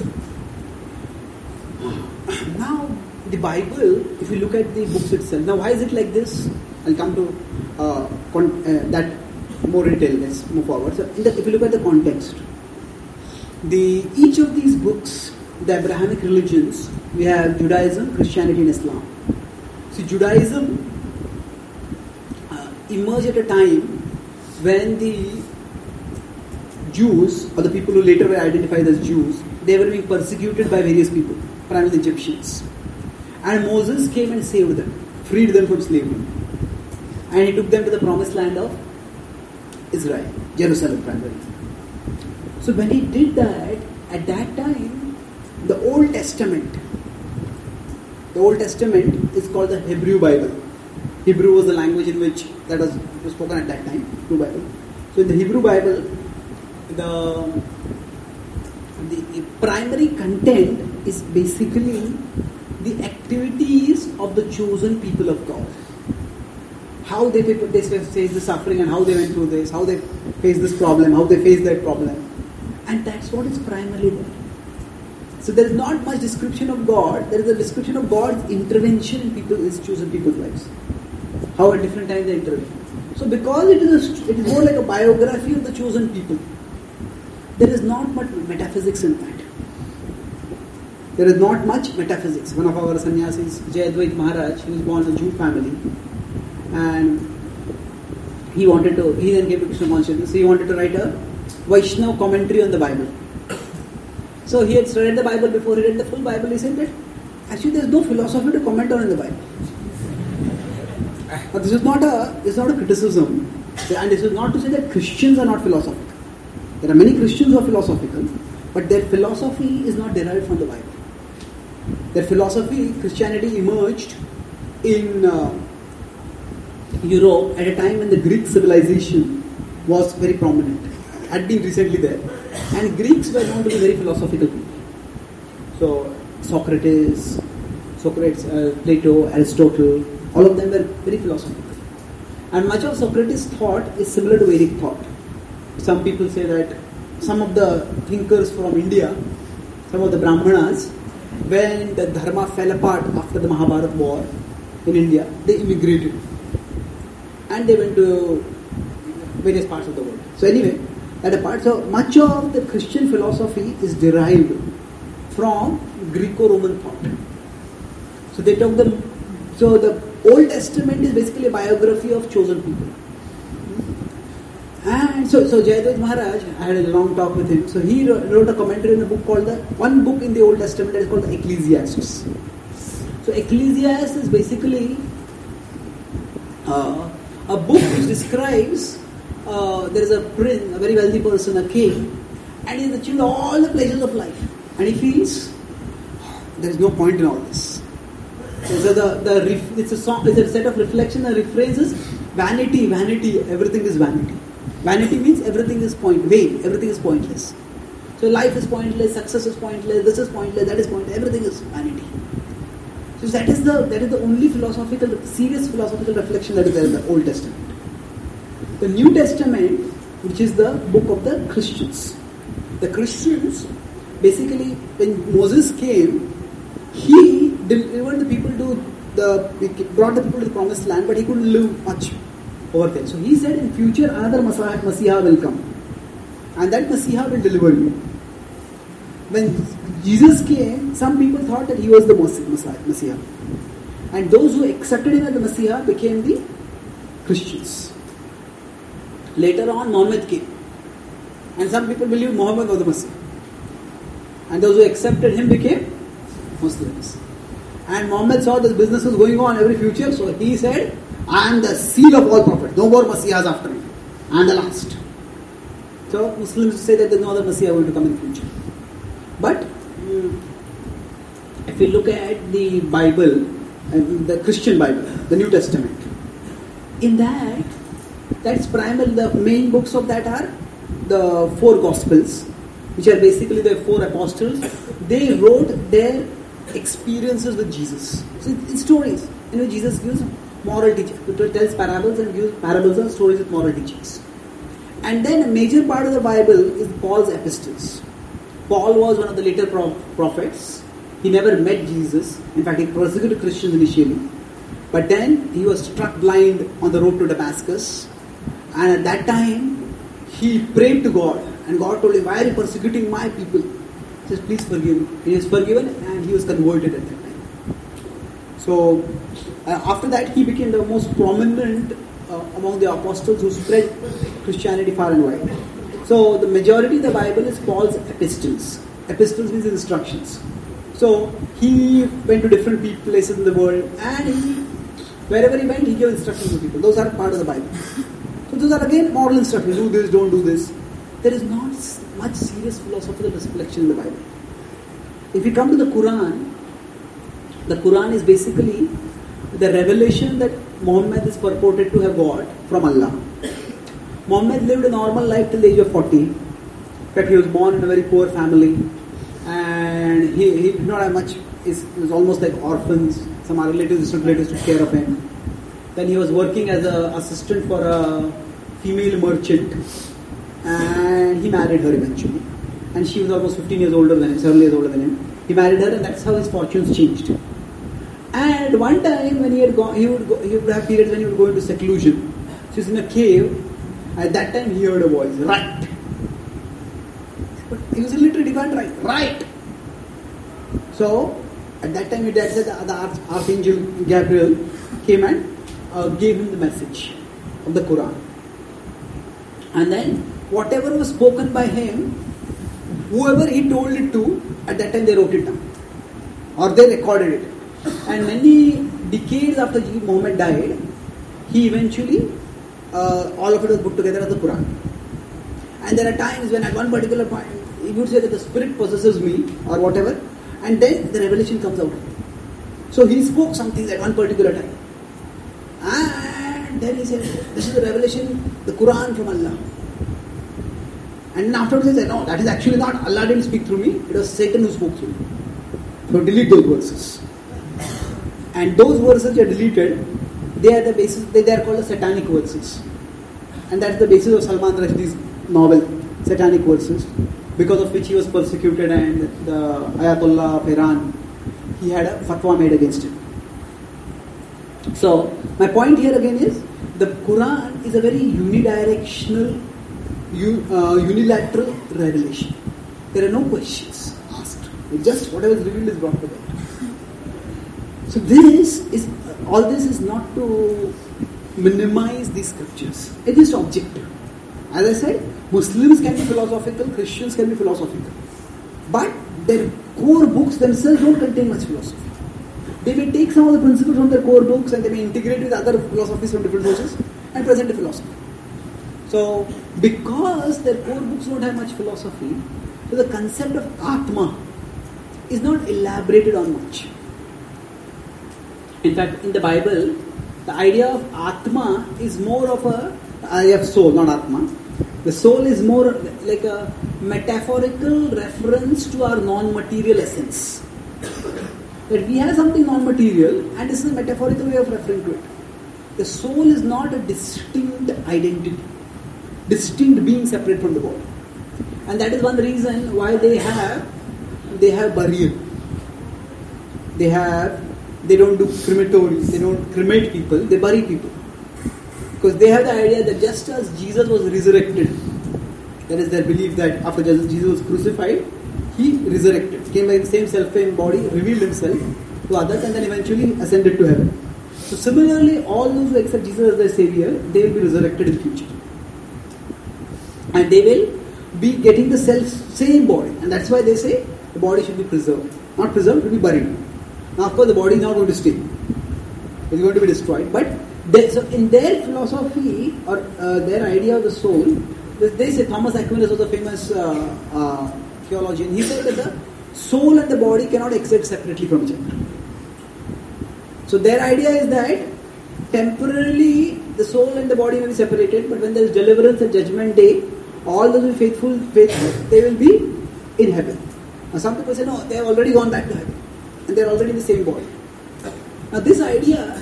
Now, the Bible, if you look at the books itself, now why is it like this? I'll come to that more in detail. Let's move forward. So, if you look at the context, each of these books, the Abrahamic religions, we have Judaism, Christianity, and Islam. See, Judaism emerged at a time when the Jews, or the people who later were identified as Jews, they were being persecuted by various people, primarily Egyptians. And Moses came and saved them, freed them from slavery. And he took them to the promised land of Israel, Jerusalem primarily. So when he did that, at that time, the Old Testament is called the Hebrew Bible. Hebrew was the language in which that was spoken at that time, Hebrew Bible. So in the Hebrew Bible, the primary content is basically the activities of the chosen people of God. How they face the suffering and how they went through this, how they face this problem, how they face that problem. And that's what is primarily there. So there is not much description of God. There is a description of God's intervention in His chosen people's lives. How at different times they intervene. So because it is more like a biography of the chosen people, there is not much metaphysics in that. There is not much metaphysics. One of our sannyasis, Jayadvait Maharaj, he was born in a Jew family, and he then came to Krishna consciousness. He wanted to write a Vaishnava commentary on the Bible. So he had read the Bible before he read the full Bible. He said that actually there is no philosophy to comment on in the Bible. But this is not a criticism, and this is not to say that Christians are not philosophical. There are many Christians who are philosophical, but their philosophy is not derived from the Bible. Their philosophy, Christianity, emerged in Europe at a time when the Greek civilization was very prominent, had been recently there, and Greeks were known to be very philosophical people. So Socrates, Plato, Aristotle, all of them were very philosophical. And much of Socrates' thought is similar to Vedic thought. Some people say that some of the thinkers from India, some of the Brahmanas, when the Dharma fell apart after the Mahabharata war in India, they immigrated. And they went to various parts of the world. So anyway, that apart, so much of the Christian philosophy is derived from Greco-Roman thought. So they took the Old Testament is basically a biography of chosen people. And so Jayadvait Maharaj, I had a long talk with him. So he wrote a commentary in a book called one book in the Old Testament that is called the Ecclesiastes. So Ecclesiastes is basically a book which describes there is a prince, a very wealthy person, a king, and he has achieved all the pleasures of life. And he feels there is no point in all this. So it's a set of reflection and refrains is vanity, vanity, everything is vanity. Vanity means everything is vain, everything is pointless. So life is pointless, success is pointless, this is pointless, that is pointless, everything is vanity. So that is the only serious philosophical reflection that is there in the Old Testament. The New Testament, which is the book of the Christians. The Christians, basically, when Moses came, he delivered the people brought the people to the promised land, but he couldn't live much over there. So he said, in future another Messiah will come, and that Messiah will deliver you. When Jesus came, some people thought that he was the Messiah, and those who accepted him as the Messiah became the Christians. Later on, Muhammad came, and some people believed Muhammad was the Messiah, and those who accepted him became Muslims. And Muhammad saw this business was going on every future, so he said, I am the seal of all prophets, no more Messiahs after me, I am the last. So Muslims say that there is no other Messiah going to come in the future. But if we look at the Bible, the Christian Bible, the New Testament, in that's primarily the main books of that are the 4 Gospels, which are basically the 4 apostles. They wrote their experiences with Jesus. So it's stories. Jesus gives moral teaching. It tells parables and gives parables and stories with moral teachings. And then a major part of the Bible is Paul's epistles. Paul was one of the later prophets. He never met Jesus. In fact, he persecuted Christians initially. But then he was struck blind on the road to Damascus. And at that time, he prayed to God. And God told him, why are you persecuting my people? He says, please forgive me. He was forgiven and he was converted at that time. So, after that, he became the most prominent among the apostles who spread Christianity far and wide. So, the majority of the Bible is Paul's epistles. Epistles means instructions. So, he went to different places in the world, and wherever he went, he gave instructions to people. Those are part of the Bible. So, those are again moral instructions. Do this, don't do this. There is not much serious philosophical reflection in the Bible. If we come to the Quran is basically the revelation that Muhammad is purported to have got from Allah. Muhammad lived a normal life till the age of 40. In fact, he was born in a very poor family, and he did not have much. He was almost like orphans. Some distant relatives took care of him. Then he was working as an assistant for a female merchant, and he married her eventually. And she was almost 15 years older than him, 7 years older than him. He married her, and that's how his fortunes changed. And one time when he would have periods when he would go into seclusion. She was in a cave. At that time he heard a voice, right. But he was illiterate, he can't write. Right. So at that time his dad said the Archangel Gabriel came and gave him the message of the Quran. And then whatever was spoken by him, whoever he told it to, at that time they wrote it down. Or they recorded it. And many decades after Muhammad died, he eventually, all of it was put together as the Quran. And there are times when at one particular point, he would say that the spirit possesses me, or whatever, and then the revelation comes out. So he spoke something at one particular time. And then he said, this is the revelation, the Quran from Allah. And afterwards he said, no, that is actually not, Allah didn't speak through me, it was Satan who spoke through me. So delete those verses. And those verses are deleted, they are the basis, they are called the satanic verses. And that's the basis of Salman Rushdie's novel, Satanic Verses, because of which he was persecuted, and the Ayatollah of Iran, he had a fatwa made against him. So, my point here again is, the Quran is a very unidirectional, unilateral revelation. There are no questions asked. It's just whatever is revealed is brought to light. So all this is not to minimize these scriptures. It is objective. As I said, Muslims can be philosophical, Christians can be philosophical. But their core books themselves don't contain much philosophy. They may take some of the principles from their core books and they may integrate with other philosophies from different sources and present a philosophy. So, because their core books don't have much philosophy, so the concept of Atma is not elaborated on much. In fact, in the Bible, the idea of Atma is more of a idea of soul, not Atma. The soul is more like a metaphorical reference to our non-material essence. That we have something non-material, and this is a metaphorical way of referring to it. The soul is not a distinct identity, distinct being separate from the body. And that is one reason why they have burial. They don't do crematory, they don't cremate people, they bury people. Because they have the idea that just as Jesus was resurrected, that is their belief that after Jesus was crucified, he resurrected, came by the same self-same body, revealed himself to others, and then eventually ascended to heaven. So similarly, all those who accept Jesus as their Savior, they will be resurrected in the future. And they will be getting the same body. And that's why they say the body should be preserved. Not preserved, it will be buried. Now of course the body is not going to stay. It's going to be destroyed. But so in their philosophy or their idea of the soul, they say, Thomas Aquinas was a famous theologian. He said that the soul and the body cannot exist separately from each other. So their idea is that temporarily the soul and the body may be separated, but when there is deliverance and judgment day, all those who are faithful, they will be in heaven. Now some people say, no, they have already gone back to heaven and they are already in the same body. Now this idea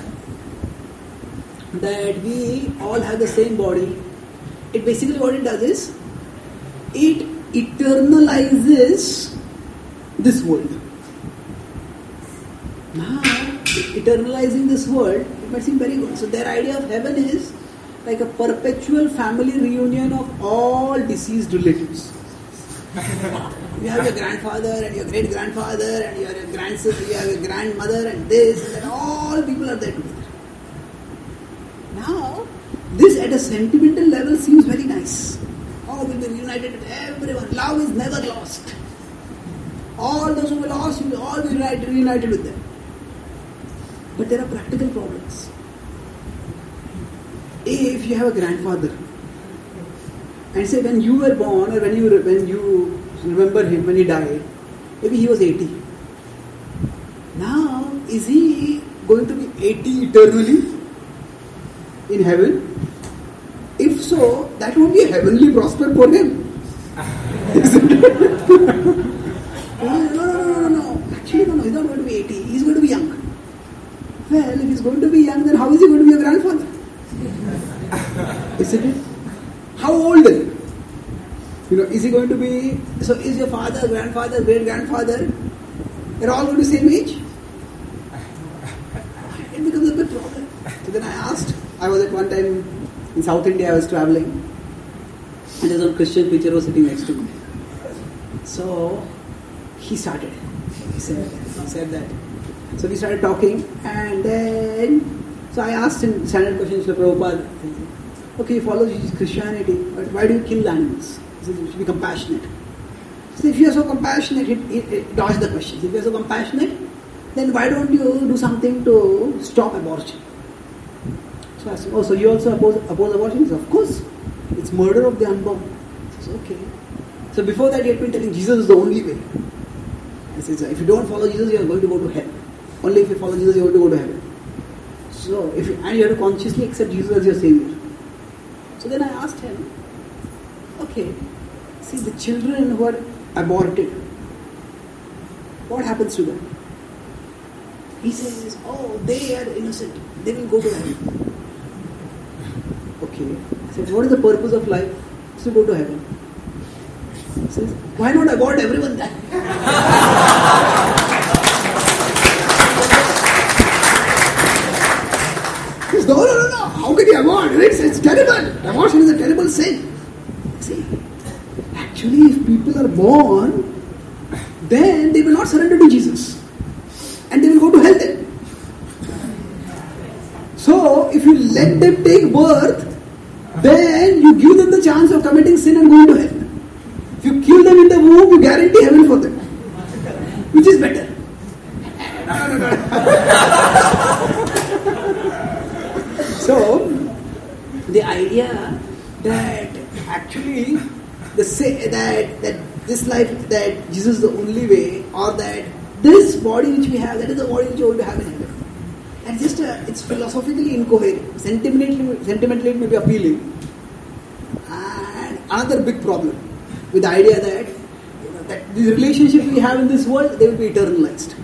that we all have the same body, it basically what it does is, it eternalizes this world. Now, eternalizing this world, it might seem very good. So their idea of heaven is like a perpetual family reunion of all deceased relatives. You have your grandfather and your great grandfather and your grandsister, you have your grandmother and this, and all people are there together. Now, this at a sentimental level seems very nice. Oh, we'll be reunited with everyone. Love is never lost. All those who were lost, you will all be reunited with them. But there are practical problems. If you have a grandfather, and say when you were born or when you remember him when he died, maybe he was 80. Now, is he going to be 80 eternally in heaven? If so, that would be a heavenly prospect for him. No. Actually, no, he's not going to be 80. He's going to be young. Well, if he's going to be young, then how is he going to be a grandfather? Isn't it? How old then? Is he going to be... So is your father, grandfather, great-grandfather, they're all going to be the same age? It becomes a big problem. So then I was at one time in South India, I was traveling, and there was a Christian preacher who was sitting next to me. So he started. He said that. So we started talking, and then, so I asked him standard questions like Prabhupada. Okay, you follow Christianity, but why do you kill animals? He said, you should be compassionate. So if you are so compassionate, he dodged the questions. If you are so compassionate, then why don't you do something to stop abortion? So I said, oh, so you also oppose abortion? He said, of course. It's murder of the unborn. I said, okay. So before that, he had been telling Jesus is the only way. I said, so if you don't follow Jesus, you are going to go to hell. Only if you follow Jesus, you are going to go to heaven. So, and you have to consciously accept Jesus as your Savior. So then I asked him, okay, see the children who are aborted, what happens to them? He says, oh, they are innocent. They will go to heaven. Okay. I said, what is the purpose of life? To go to heaven. He says, why not abort everyone then? He says, no. How can you abort? It's terrible. Abortion is a terrible sin. See, actually, if people are born, then they will not surrender to Jesus. And they will go to hell then. So, if you let them take birth, then you give them the chance of committing sin and going to hell. If you kill them in the womb, you guarantee heaven for them. Which is better? So, the idea that actually that this life, that Jesus is the only way, or that this body which we have, that is the body which you are going to have in heaven. And it's philosophically incoherent. Sentimentally it may be appealing. And another big problem with the idea that, that the relationship we have in this world, they will be eternalized.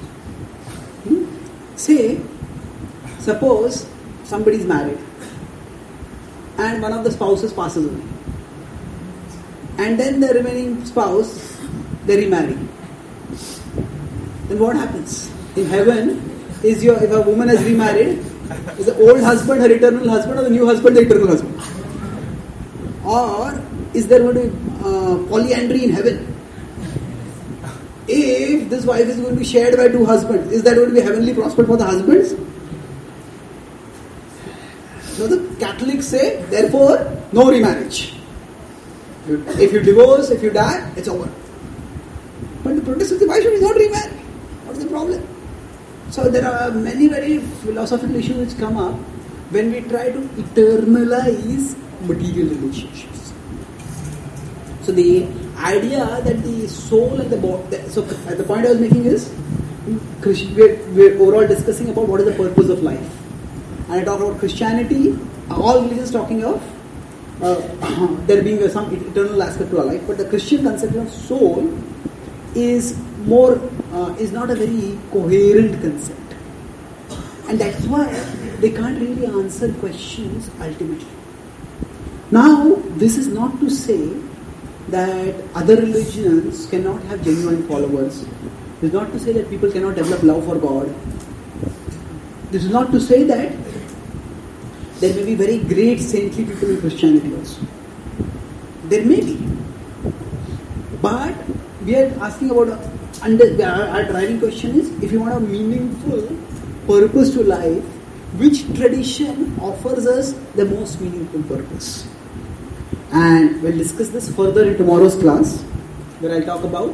Say, suppose somebody is married and one of the spouses passes away. And then the remaining spouse, they remarry. Then what happens? In heaven, if a woman has remarried, is the old husband her eternal husband or the new husband the eternal husband? Or is there going to be polyandry in heaven? If this wife is going to be shared by two husbands, is that going to be heavenly prospect for the husbands? So the Catholics say, therefore, no remarriage. If you divorce, if you die, it's over. But the Protestants say, why should we not remarry? What's the problem? So there are many very philosophical issues which come up when we try to eternalize material relationships. So the idea that the soul and the body, so the point I was making is, we're overall discussing about what is the purpose of life. And I talk about Christianity, all religions talking of there being some eternal aspect to our life, but the Christian conception of soul is not a very coherent concept, and that's why they can't really answer questions ultimately. Now, this is not to say that other religions cannot have genuine followers. This is not to say that people cannot develop love for God. This is not to say that there may be very great saintly people in Christianity also. There may be. But we are asking about, our driving question is, if you want a meaningful purpose to life, which tradition offers us the most meaningful purpose? And we'll discuss this further in tomorrow's class, where I'll talk about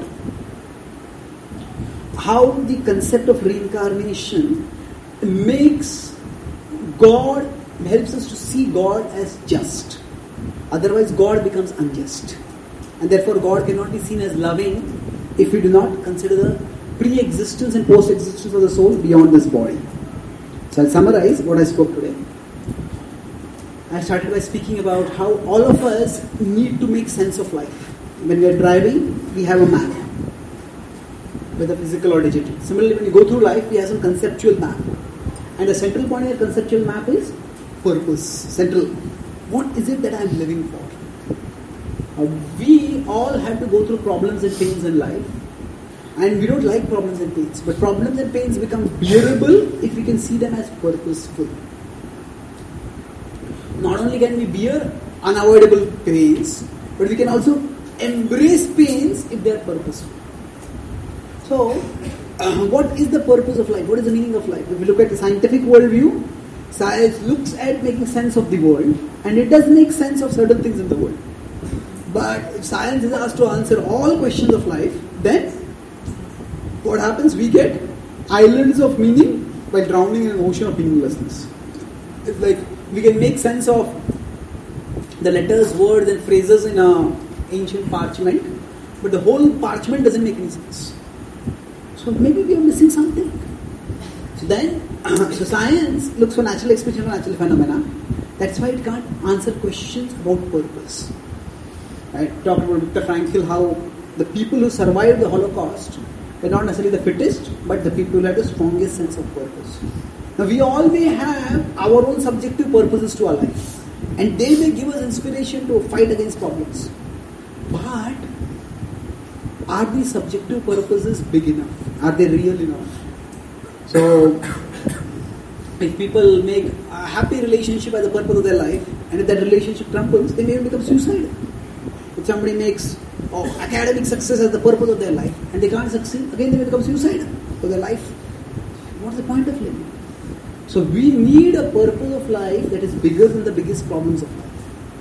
how the concept of reincarnation makes God, helps us to see God as just. Otherwise, God becomes unjust. And therefore, God cannot be seen as loving if we do not consider the pre-existence and post-existence of the soul beyond this body. So I'll summarize what I spoke today. I started by speaking about how all of us need to make sense of life. When we are driving, we have a map, whether physical or digital. Similarly, when you go through life, we have some conceptual map. And the central point of the conceptual map is purpose, central. What is it that I am living for? We all have to go through problems and pains in life. And we don't like problems and pains. But problems and pains become bearable if we can see them as purposeful. Not only can we bear unavoidable pains, but we can also embrace pains if they are purposeful. So, what is the purpose of life? What is the meaning of life? If we look at the scientific worldview, science looks at making sense of the world, and it does make sense of certain things in the world. But if science is asked to answer all questions of life, then what happens? We get islands of meaning while drowning in an ocean of meaninglessness. It's like we can make sense of the letters, words and phrases in an ancient parchment, but the whole parchment doesn't make any sense. So maybe we are missing something. So then, so science looks for natural explanation of natural phenomena. That's why it can't answer questions about purpose. I talked about Viktor Frankl, how the people who survived the Holocaust were not necessarily the fittest, but the people who had the strongest sense of purpose. Now we all may have our own subjective purposes to our life, and they may give us inspiration to fight against problems. But are these subjective purposes big enough? Are they real enough? So if people make a happy relationship as the purpose of their life, and if that relationship crumbles, they may even become suicidal. If somebody makes academic success as the purpose of their life, and they can't succeed, again they may become suicidal for their life. What's the point of living? So we need a purpose of life that is bigger than the biggest problems of life.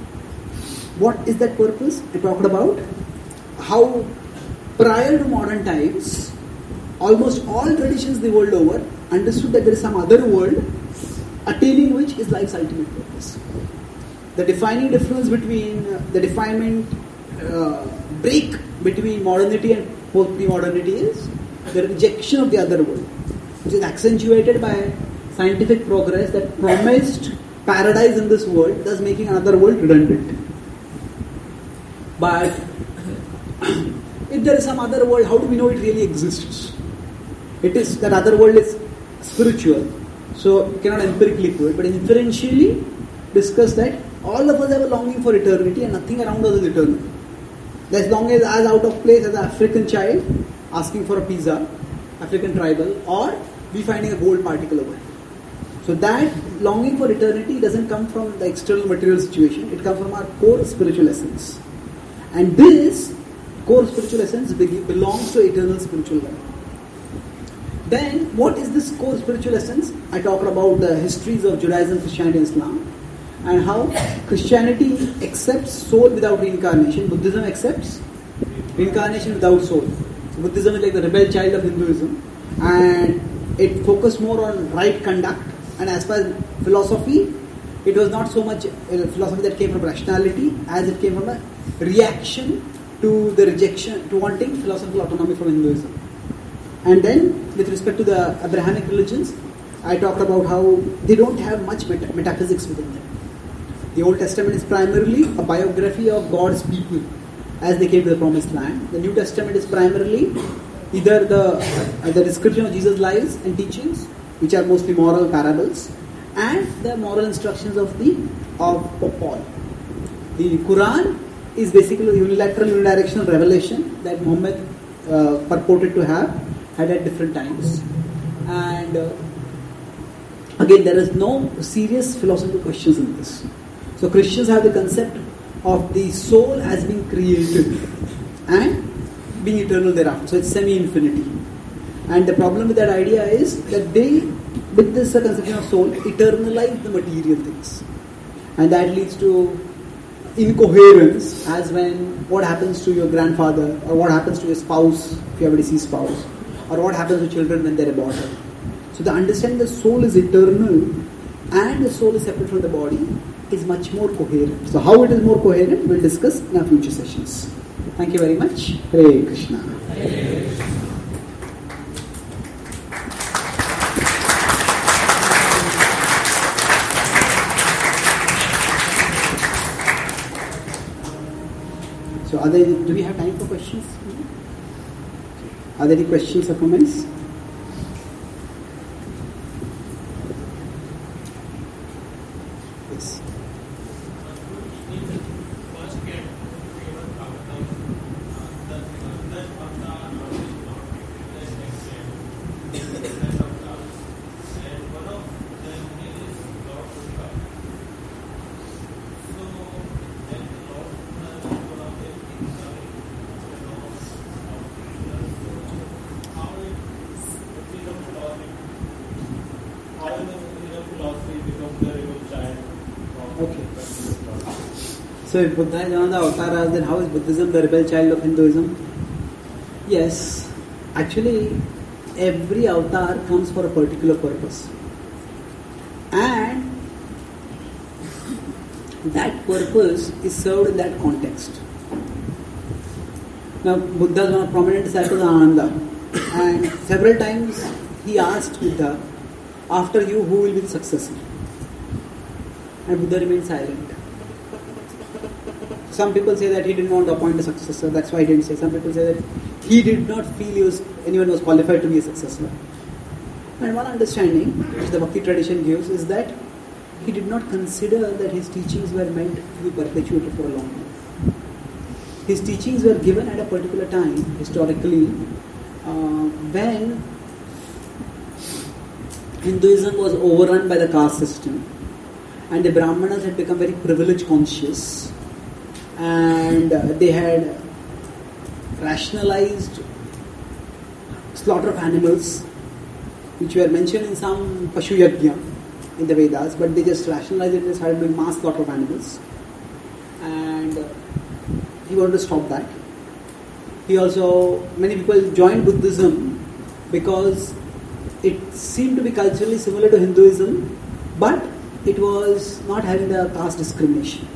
What is that purpose? I talked about how prior to modern times, almost all traditions the world over understood that there is some other world attaining which is life's ultimate purpose. The defining difference between the definement break between modernity and post-modernity is the rejection of the other world, which is accentuated by scientific progress that promised paradise in this world, thus making another world redundant. But if there is some other world, how do we know it really exists? It is that other world is spiritual, so you cannot empirically prove it, but inferentially discuss that all of us have a longing for eternity and nothing around us is eternal. As long as out of place as an African child asking for a pizza, African tribal, or we finding a gold particle over it. So that longing for eternity doesn't come from the external material situation, it comes from our core spiritual essence. And this core spiritual essence belongs to eternal spiritual life. Then, what is this core spiritual essence? I talked about the histories of Judaism, Christianity, and Islam, and how Christianity accepts soul without reincarnation, Buddhism accepts reincarnation without soul. So Buddhism is like the rebel child of Hinduism, and it focused more on right conduct. And as far as philosophy, it was not so much a philosophy that came from rationality as it came from a reaction to the rejection, to wanting philosophical autonomy from Hinduism. And then, with respect to the Abrahamic religions, I talked about how they don't have much metaphysics within them. The Old Testament is primarily a biography of God's people as they came to the Promised Land. The New Testament is primarily either the description of Jesus' lives and teachings, which are mostly moral parables, and the moral instructions of Paul. The Quran is basically unidirectional revelation that Muhammad purported to have had at different times. And again, there is no serious philosophical questions in this. So Christians have the concept of the soul as being created and being eternal thereafter. So it's semi-infinity. And the problem with that idea is that they, with this conception of soul, eternalize the material things. And that leads to incoherence, as when what happens to your grandfather, or what happens to your spouse, if you have a deceased spouse, or what happens to children when they're aborted. So the understanding the soul is eternal and the soul is separate from the body is much more coherent. So how it is more coherent, we'll discuss in our future sessions. Thank you very much. Hare Krishna. Hare Krishna. So do we have time for questions? Are there any questions or comments? Yes. So if Buddha is one of the avatars, then how is Buddhism the rebel child of Hinduism? Yes, actually every avatar comes for a particular purpose. And that purpose is served in that context. Now Buddha is one of the prominent disciples of Ananda, and several times he asked Buddha, after you, who will be the successor? And Buddha remained silent. Some people say that he didn't want to appoint a successor, that's why he didn't say. Some people say that he did not feel anyone was qualified to be a successor. And one understanding, which the Bhakti tradition gives, is that he did not consider that his teachings were meant to be perpetuated for a long time. His teachings were given at a particular time, historically, when Hinduism was overrun by the caste system, and the Brahmanas had become very privilege conscious, and they had rationalized slaughter of animals, which were mentioned in some Pashu Yajna in the Vedas, but they just rationalized it and started doing mass slaughter of animals. And he wanted to stop that. Many people joined Buddhism because it seemed to be culturally similar to Hinduism, but it was not having the caste discrimination.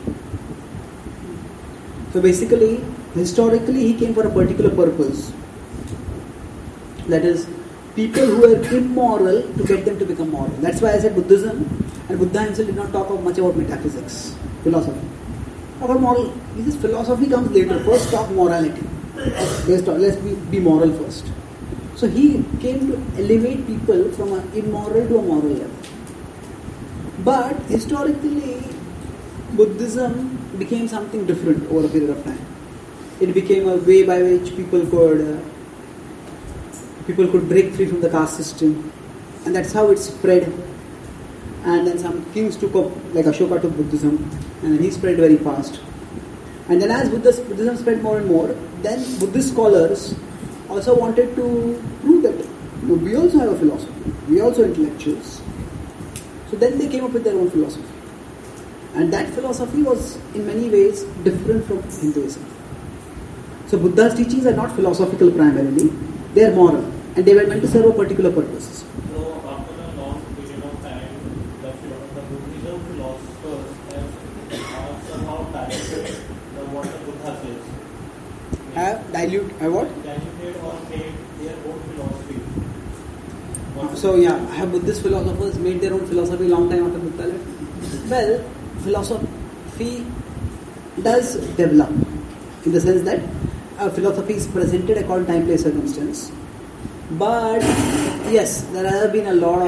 So basically, historically, he came for a particular purpose. That is, people who were immoral, to get them to become moral. That's why I said Buddhism, and Buddha himself did not talk much about metaphysics, philosophy. About moral, this philosophy comes later. First, talk morality. Let's be moral first. So he came to elevate people from an immoral to a moral level. But historically, Buddhism became something different over a period of time. It became a way by which people could break free from the caste system, and that's how it spread. And then some kings took up, like Ashoka took Buddhism, and then he spread very fast. And then as Buddhism spread more and more, then Buddhist scholars also wanted to prove that we also have a philosophy, we are also intellectuals. So then they came up with their own philosophy. And that philosophy was in many ways different from Hinduism. So Buddha's teachings are not philosophical primarily, they are moral, and they were meant to serve a particular purpose. So after a long period of time, the Buddhism philosophers have somehow diluted what the Buddha says. Diluted or made their own philosophy. So have Buddhist philosophers made their own philosophy long time after Buddha left? Well, philosophy does develop in the sense that philosophy is presented according to time, place, circumstance. But yes, there have been a lot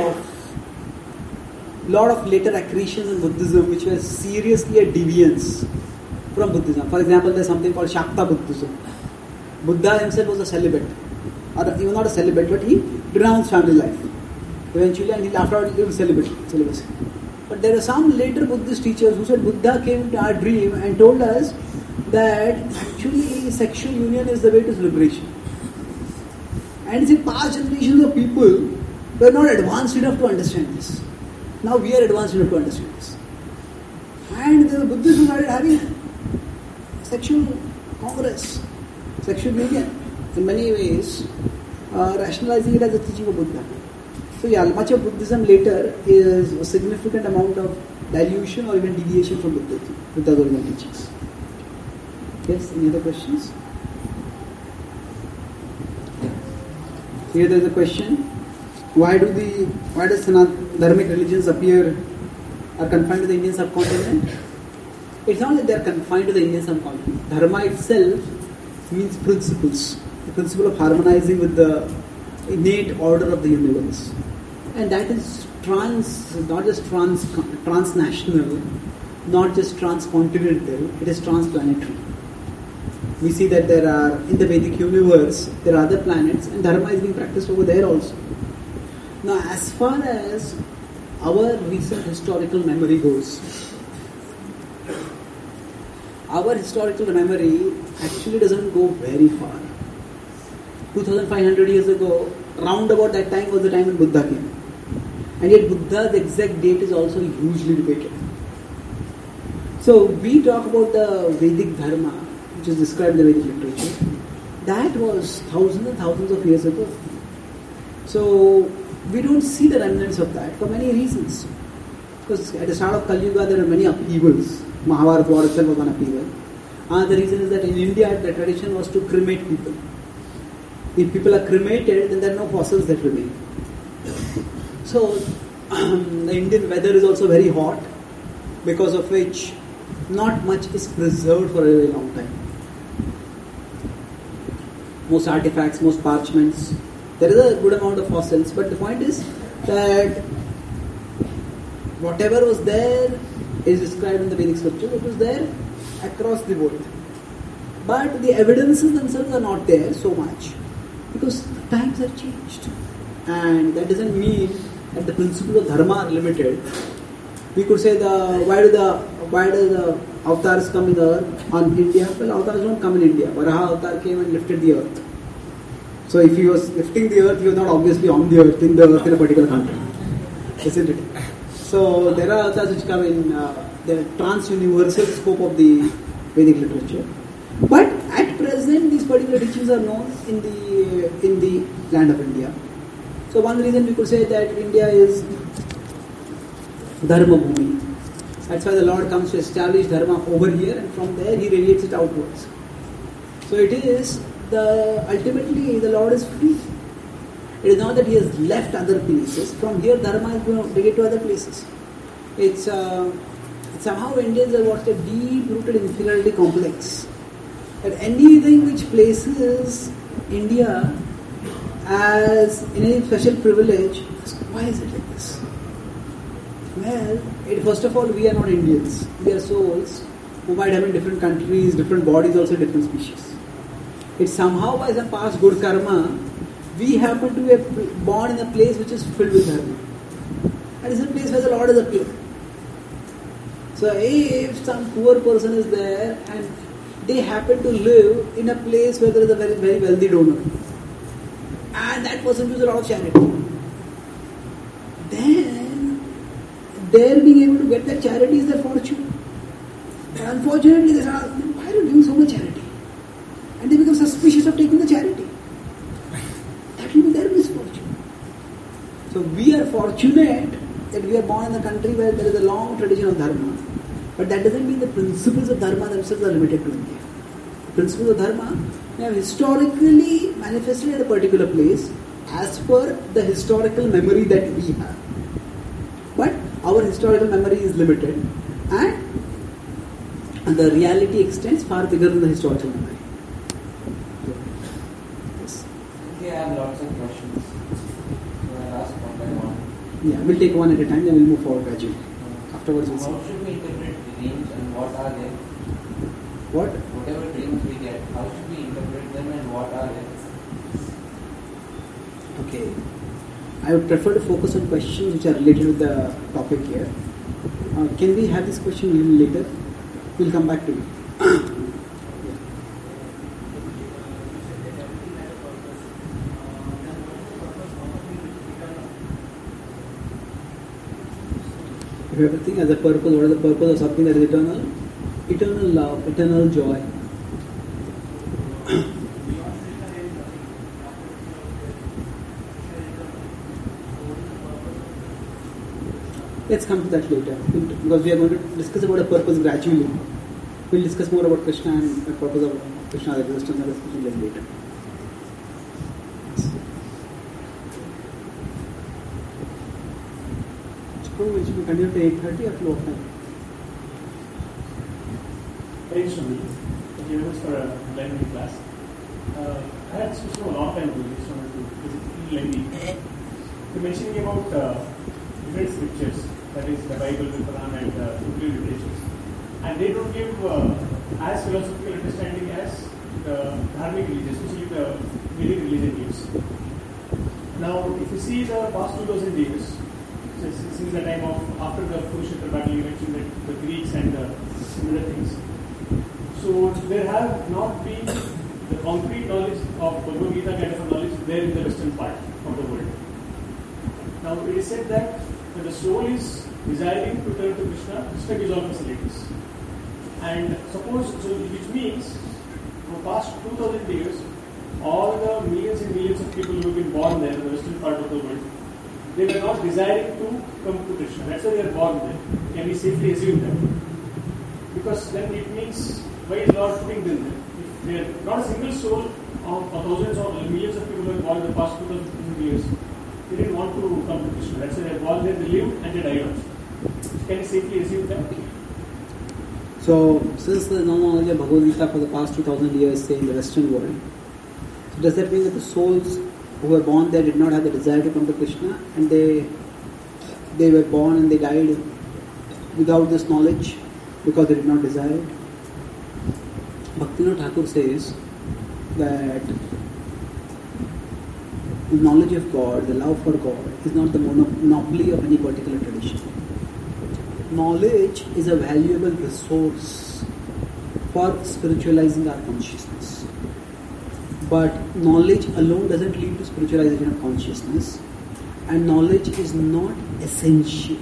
of later accretions in Buddhism which were seriously a deviance from Buddhism. For example, there's something called Shakta Buddhism. Buddha himself was a celibate, or even not a celibate, but he renounced family life eventually, and afterwards he lived celibacy. But there are some later Buddhist teachers who said Buddha came to our dream and told us that actually sexual union is the way to liberation. And he said past generations of people were not advanced enough to understand this. Now we are advanced enough to understand this. And the Buddhists who started having sexual congress, sexual union, in many ways rationalizing it as a teaching of Buddha. So much of Buddhism later is a significant amount of dilution or even deviation from Buddha's original teachings. Yes, any other questions? Here there is a question. Why does dharmic religions are confined to the Indian subcontinent? It's not that they are confined to the Indian subcontinent. Dharma itself means principles. The principle of harmonizing with the innate order of the universe. And that is not just transnational, not just transcontinental, it is transplanetary. We see that there are, in the Vedic universe, there are other planets, and Dharma is being practiced over there also. Now, as far as our recent historical memory goes, our historical memory actually doesn't go very far. 2,500 years ago, round about that time was the time when Buddha came. And yet Buddha's exact date is also hugely debated. So we talk about the Vedic Dharma, which is described in the Vedic literature. That was thousands and thousands of years ago. So we don't see the remnants of that for many reasons. Because at the start of Kali Yuga, there are many upheavals. Mahabharata war itself was one upheaval. The reason is that in India, the tradition was to cremate people. If people are cremated, then there are no fossils that remain. So, the Indian weather is also very hot, because of which not much is preserved for a very long time. Most artifacts, most parchments, there is a good amount of fossils, but the point is that whatever was there is described in the Vedic scripture, it was there across the board. But the evidences themselves are not there so much, because times have changed. And that doesn't mean that the principles of dharma are limited. We could say why do the avatars come in the earth on India? Well, avatars don't come in India. Varaha avatar came and lifted the earth. So if he was lifting the earth, he was not obviously on the earth in a particular country. Isn't it? So there are avatars which come in the trans-universal scope of the Vedic literature. But at present, these particular teachings are known in the land of India. So one reason we could say that India is Dharma Bhumi. That's why the Lord comes to establish Dharma over here, and from there He radiates it outwards. So it is ultimately the Lord is free. It is not that He has left other places. From here Dharma is going to radiate to other places. It's somehow Indians have got a deep-rooted inferiority complex. That anything which places India as in a special privilege, why is it like this? Well, first of all, we are not Indians. We are souls who might have in different countries, different bodies, also different species. It's somehow by some past good karma, we happen to be born in a place which is filled with dharma. And it's a place where the Lord has appeared. So if some poor person is there and they happen to live in a place where there is a very, very wealthy donor, and that person gives a lot of charity, then their being able to get that charity is their fortune. But unfortunately, they say, why are you giving so much charity? And they become suspicious of taking the charity. That will be their misfortune. So we are fortunate that we are born in a country where there is a long tradition of dharma. But that doesn't mean the principles of dharma themselves are limited to India. The principles of dharma have historically manifested at a particular place as per the historical memory that we have. But our historical memory is limited and the reality extends far bigger than the historical memory. Yes. Okay, I have lots of questions. So I'll ask one by one. Yeah, we'll take one at a time, then we'll move forward gradually. Afterwards, we'll see. How should we interpret dreams and what are they? What? Whatever dreams we get, how should we interpret them and what are they? Okay. I would prefer to focus on questions which are related with the topic here. Can we have this question a little later? We'll come back to you. If everything has a purpose, what is the purpose of something that is eternal? Eternal love, eternal joy. Let's come to that later, because we are going to discuss about the purpose gradually. We'll discuss more about Krishna and the purpose of Krishna's existence and discussion later. So we should continue to 8:30 or to what time? Thanks to me. Thank you very much for letting me class. I had this question a long time ago. I just wanted to visit lengthy. You're mentioning about different scriptures, that is the Bible, the Quran, and Hindu literatures. And they don't give as philosophical understanding as the Dharmic religion, especially the Vedic religion gives. Now, if you see the past 2000 years, since the time of after the Kurukshetra battle, you mentioned that the Greeks and similar things. So there have not been the concrete knowledge of Bhagavad Gita kind of a knowledge there in the western part of the world. Now it is said that when the soul is desiring to turn to Krishna, Krishna gives all facilities. And suppose, so which means for the past 2000 years, all the millions and millions of people who have been born there in the western part of the world, they were not desiring to come to Krishna. That's why they are born there. Can we safely assume that? Because then it means, why is Lord putting them there? If they are not a single soul of thousands or millions of people who have born in the past 2000 years, they didn't want to come to Krishna. That's why they are born there, they lived and they died also. Can we safely assume that? So, since there is no knowledge of Bhagavad Gita for the past 2000 years, say in the Western world, so does that mean that the souls who were born there did not have the desire to come to Krishna and they were born and they died without this knowledge because they did not desire it? Bhaktivinoda Thakur says that the knowledge of God, the love for God, is not the monopoly of any particular tradition. Knowledge is a valuable resource for spiritualizing our consciousness. But knowledge alone doesn't lead to spiritualization of consciousness, and knowledge is not essential.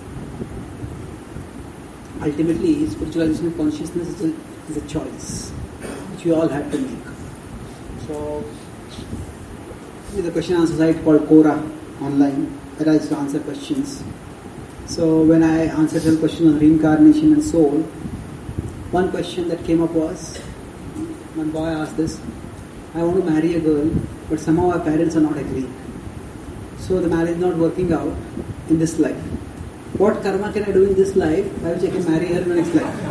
Ultimately, spiritualization of consciousness is a choice which we all have to make. So, there's a question and answer site called Quora online that I used to answer questions. So when I answered some questions on reincarnation and soul, one question that came up was, one boy asked this, I want to marry a girl, but somehow our parents are not agreeing. So the marriage is not working out in this life. what karma can I do in this life by which I can marry her in the next life?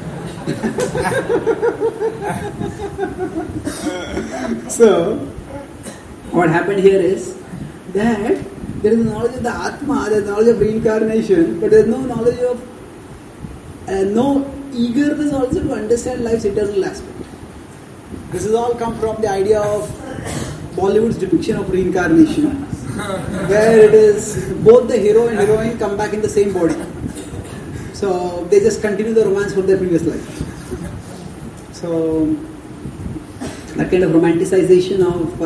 So, what happened here is that there is knowledge of the Atma, there is knowledge of reincarnation, but there is no knowledge of, no eagerness also to understand life's eternal aspect. This has all come from the idea of Bollywood's depiction of reincarnation, where it is both the hero and heroine come back in the same body. So they just continue the romance from their previous life. So that kind of romanticization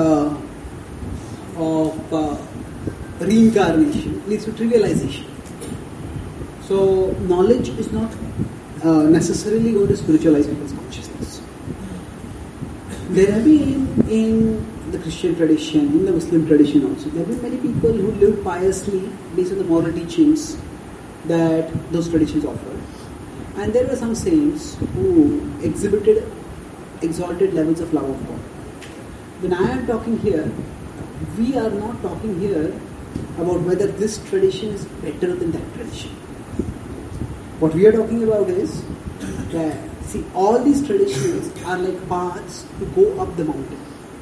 of reincarnation leads to trivialization. So knowledge is not necessarily going to spiritualize people's consciousness. There have been in the Christian tradition, in the Muslim tradition also, there have been many people who lived piously based on the moral teachings that those traditions offered. And there were some saints who exhibited exalted levels of love of God. When I am talking here, we are not talking here about whether this tradition is better than that tradition. What we are talking about is that, see, all these traditions are like paths to go up the mountain.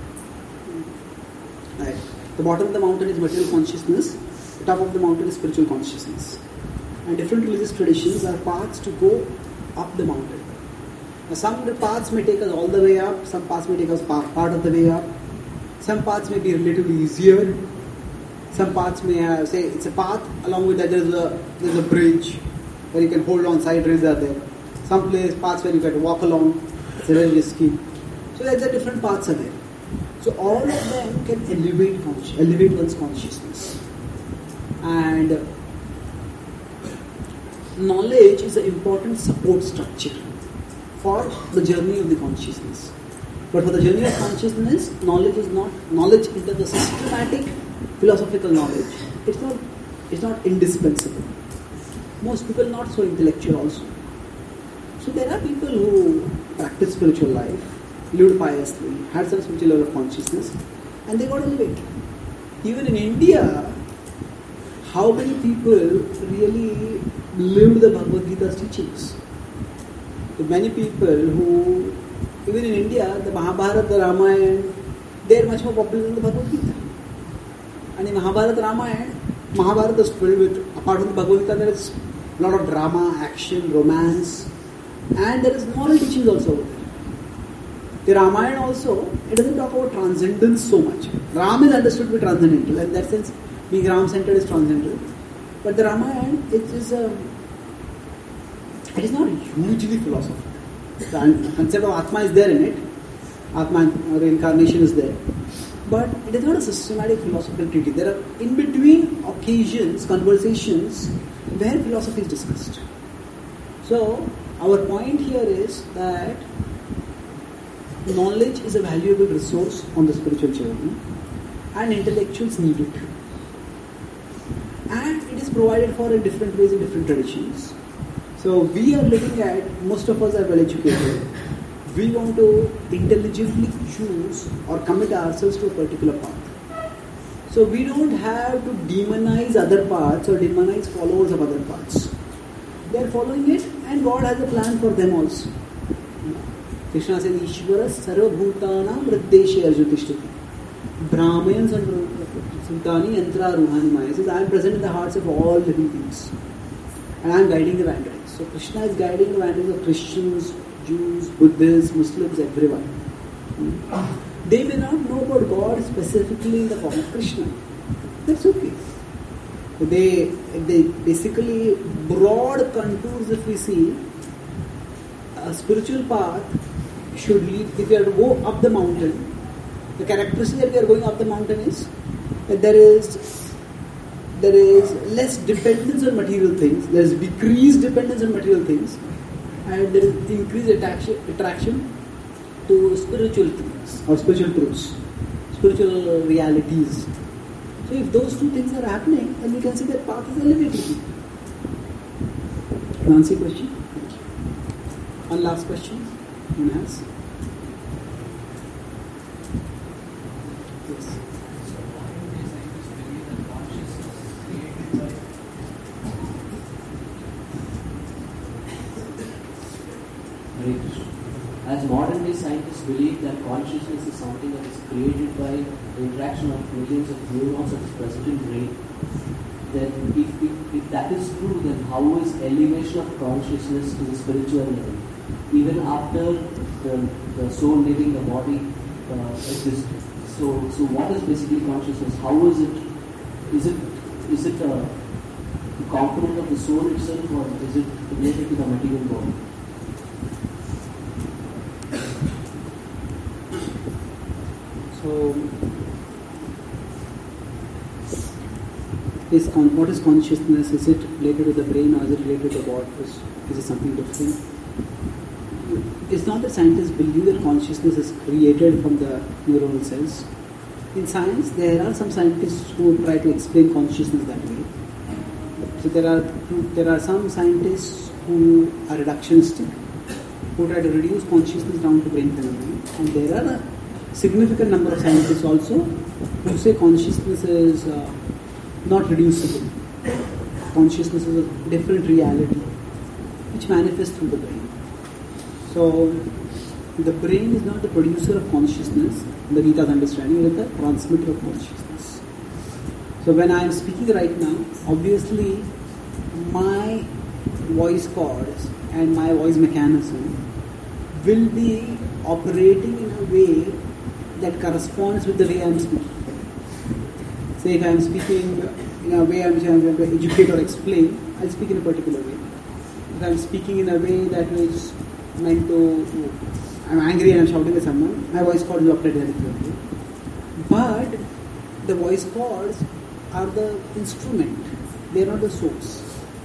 Right. The bottom of the mountain is material consciousness, the top of the mountain is spiritual consciousness. And different religious traditions are paths to go up the mountain. Now, some paths may take us all the way up, some paths may take us part of the way up, some paths may be relatively easier, some paths may have, say, it's a path, along with that there's a bridge where you can hold on, side rails are there. Some paths where you can walk along, it's very risky. So there are different paths are there. So all of them can elevate one's consciousness. And knowledge is an important support structure for the journey of the consciousness. But for the journey of consciousness, knowledge is the systematic philosophical knowledge. It's not indispensable. Most people are not so intellectual also. So there are people who practice spiritual life, lived piously, had some spiritual level of consciousness, and they got elevate. Even in India, how many people really lived the Bhagavad Gita's teachings? So many people who, even in India, the Mahabharata, the Ramayana, they are much more popular than the Bhagavad Gita. And in Mahabharata, Mahabharata is filled with, apart from the Bhagavad Gita, there is a lot of drama, action, romance, and there is moral teachings also over there. The Ramayana also, it doesn't talk about transcendence so much. Ram is understood to be transcendental, and in that sense, being Ram-centered is transcendental. But the Ramayana, it is not hugely philosophical. The concept of Atma is there in it. Atma, reincarnation is there. But it is not a systematic philosophical treatise. There are in-between occasions, conversations, where philosophy is discussed. So, our point here is that knowledge is a valuable resource on the spiritual journey, and intellectuals need it. And it is provided for in different ways in different traditions. So we are looking at, most of us are well educated, we want to intelligently choose or commit ourselves to a particular path. So we don't have to demonize other paths or demonize followers of other paths. They are following it, and God has a plan for them also. Krishna said, Ishvara sarva bhutanam hriddeshe arjutishtati. Brahmins and Sultani yantra ruhani maya. He says, I am present in the hearts of all living beings. And I am guiding the wanderings. So Krishna is guiding the wanderings of Christians, Jews, Buddhists, Muslims, everyone. They may not know about God specifically in the form of Krishna. That's okay. They basically, broad contours, if we see, a spiritual path should lead, if you are to go up the mountain, the characteristic that we are going up the mountain is that there is less dependence on material things, there is decreased dependence on material things, and there is increased attraction to spiritual things or spiritual truths, spiritual realities. So if those two things are happening, then we can see that path is elevated. Can I answer your question? Thank you. One last question. Anyone else? Yes. Great. As modern day scientists believe that consciousness is something that is created by the interaction of millions of neurons that is present in brain, then if that is true, then how is elevation of consciousness to the spiritual level? Even after the soul leaving the body exists. So what is basically consciousness? How is it? Is it a component of the soul itself, or is it related to the material body? So, what is consciousness? Is it related to the brain, or is it related to the body? Is it something different? It's not that scientists believe that consciousness is created from the neuronal cells. In science, there are some scientists who try to explain consciousness that way. So there are some scientists who are reductionistic, who try to reduce consciousness down to brain phenomena, and there are a significant number of scientists also who say consciousness is not reducible. Consciousness is a different reality which manifests through the brain. So the brain is not the producer of consciousness, the Gita's understanding, it is the transmitter of consciousness. So when I am speaking right now, obviously my voice cords and my voice mechanism will be operating in a way that corresponds with the way I am speaking. Say if I am speaking in a way I am going to educate or explain, I will speak in a particular way. If I am speaking in a way that is meant to, I am angry and I am shouting at someone, my voice cords will operate very differently. But the voice cords are the instrument, they are not the source.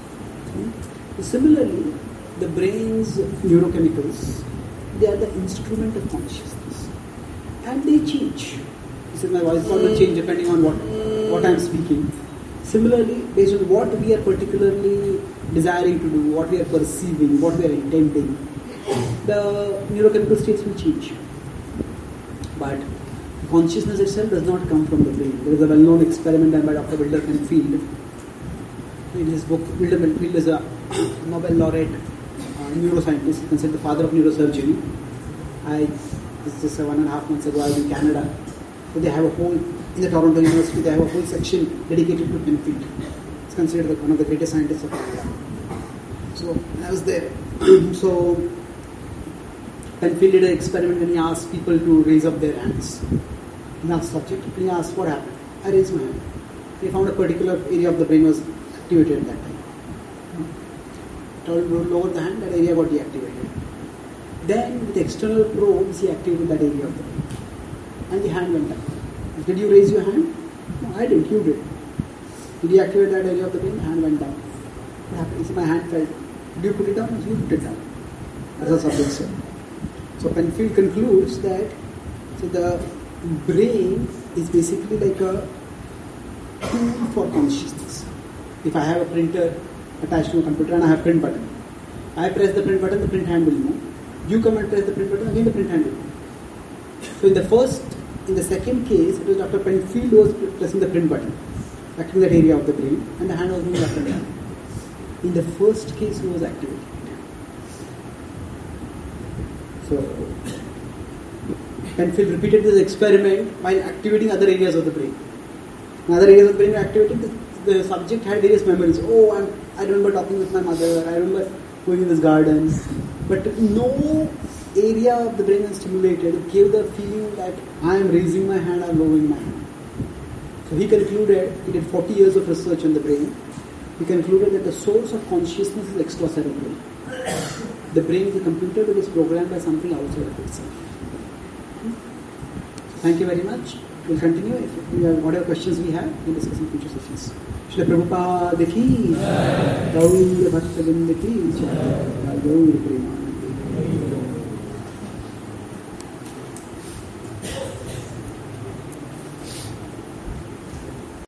Similarly, the brain's neurochemicals, they are the instrument of consciousness. And they change. So my voice cord will change depending on what I am speaking. Similarly, based on what we are particularly desiring to do, what we are perceiving, what we are intending, the neurochemical states will change. But consciousness itself does not come from the brain. There is a well-known experiment done by Dr. Wilder Penfield. In his book, Wilder Penfield is a Nobel laureate neuroscientist, considered the father of neurosurgery. This is just 1.5 months ago, I was in Canada. So they have a whole, in the Toronto University, they have a whole section dedicated to Penfield. It's considered one of the greatest scientists of Canada. So I was there. So Penfield did an experiment when he asked people to raise up their hands. He asked subject, and he asked what happened. I raised my hand. He found a particular area of the brain was activated at that time. Lowered the hand, that area got deactivated. Then with external probes, he activated that area of the brain. And the hand went up. Did you raise your hand? No, I didn't, you did. Did you activate that area of the brain? Hand went down. What happened? He said, my hand fell down. Did you put it down? You put it down. As a subject said. So Penfield concludes that the brain is basically like a tool for consciousness. If I have a printer attached to a computer and I have print button, I press the print button, the print hand will move. You come and press the print button, again the print hand will move. So in the second case, it was Dr. Penfield who was pressing the print button, activating that area of the brain, and the hand was moving up and down. In the first case, he was activating it. So Penfield repeated this experiment while activating other areas of the brain. In other areas of the brain were activated, the subject had various memories. Oh, I remember talking with my mother, I remember going in this garden. But no area of the brain was stimulated. It gave the feeling that I am raising my hand or lowering my hand. So he concluded, he did 40 years of research on the brain. He concluded that the source of consciousness is extracerebral. The brain is a computer that is programmed by something outside of itself. Thank you very much. We'll continue. If we have whatever questions we have, we'll discuss in future sessions. Shri Prabhupada ki, Gaur Bhakta Vrinda ki, Gaur Premanande.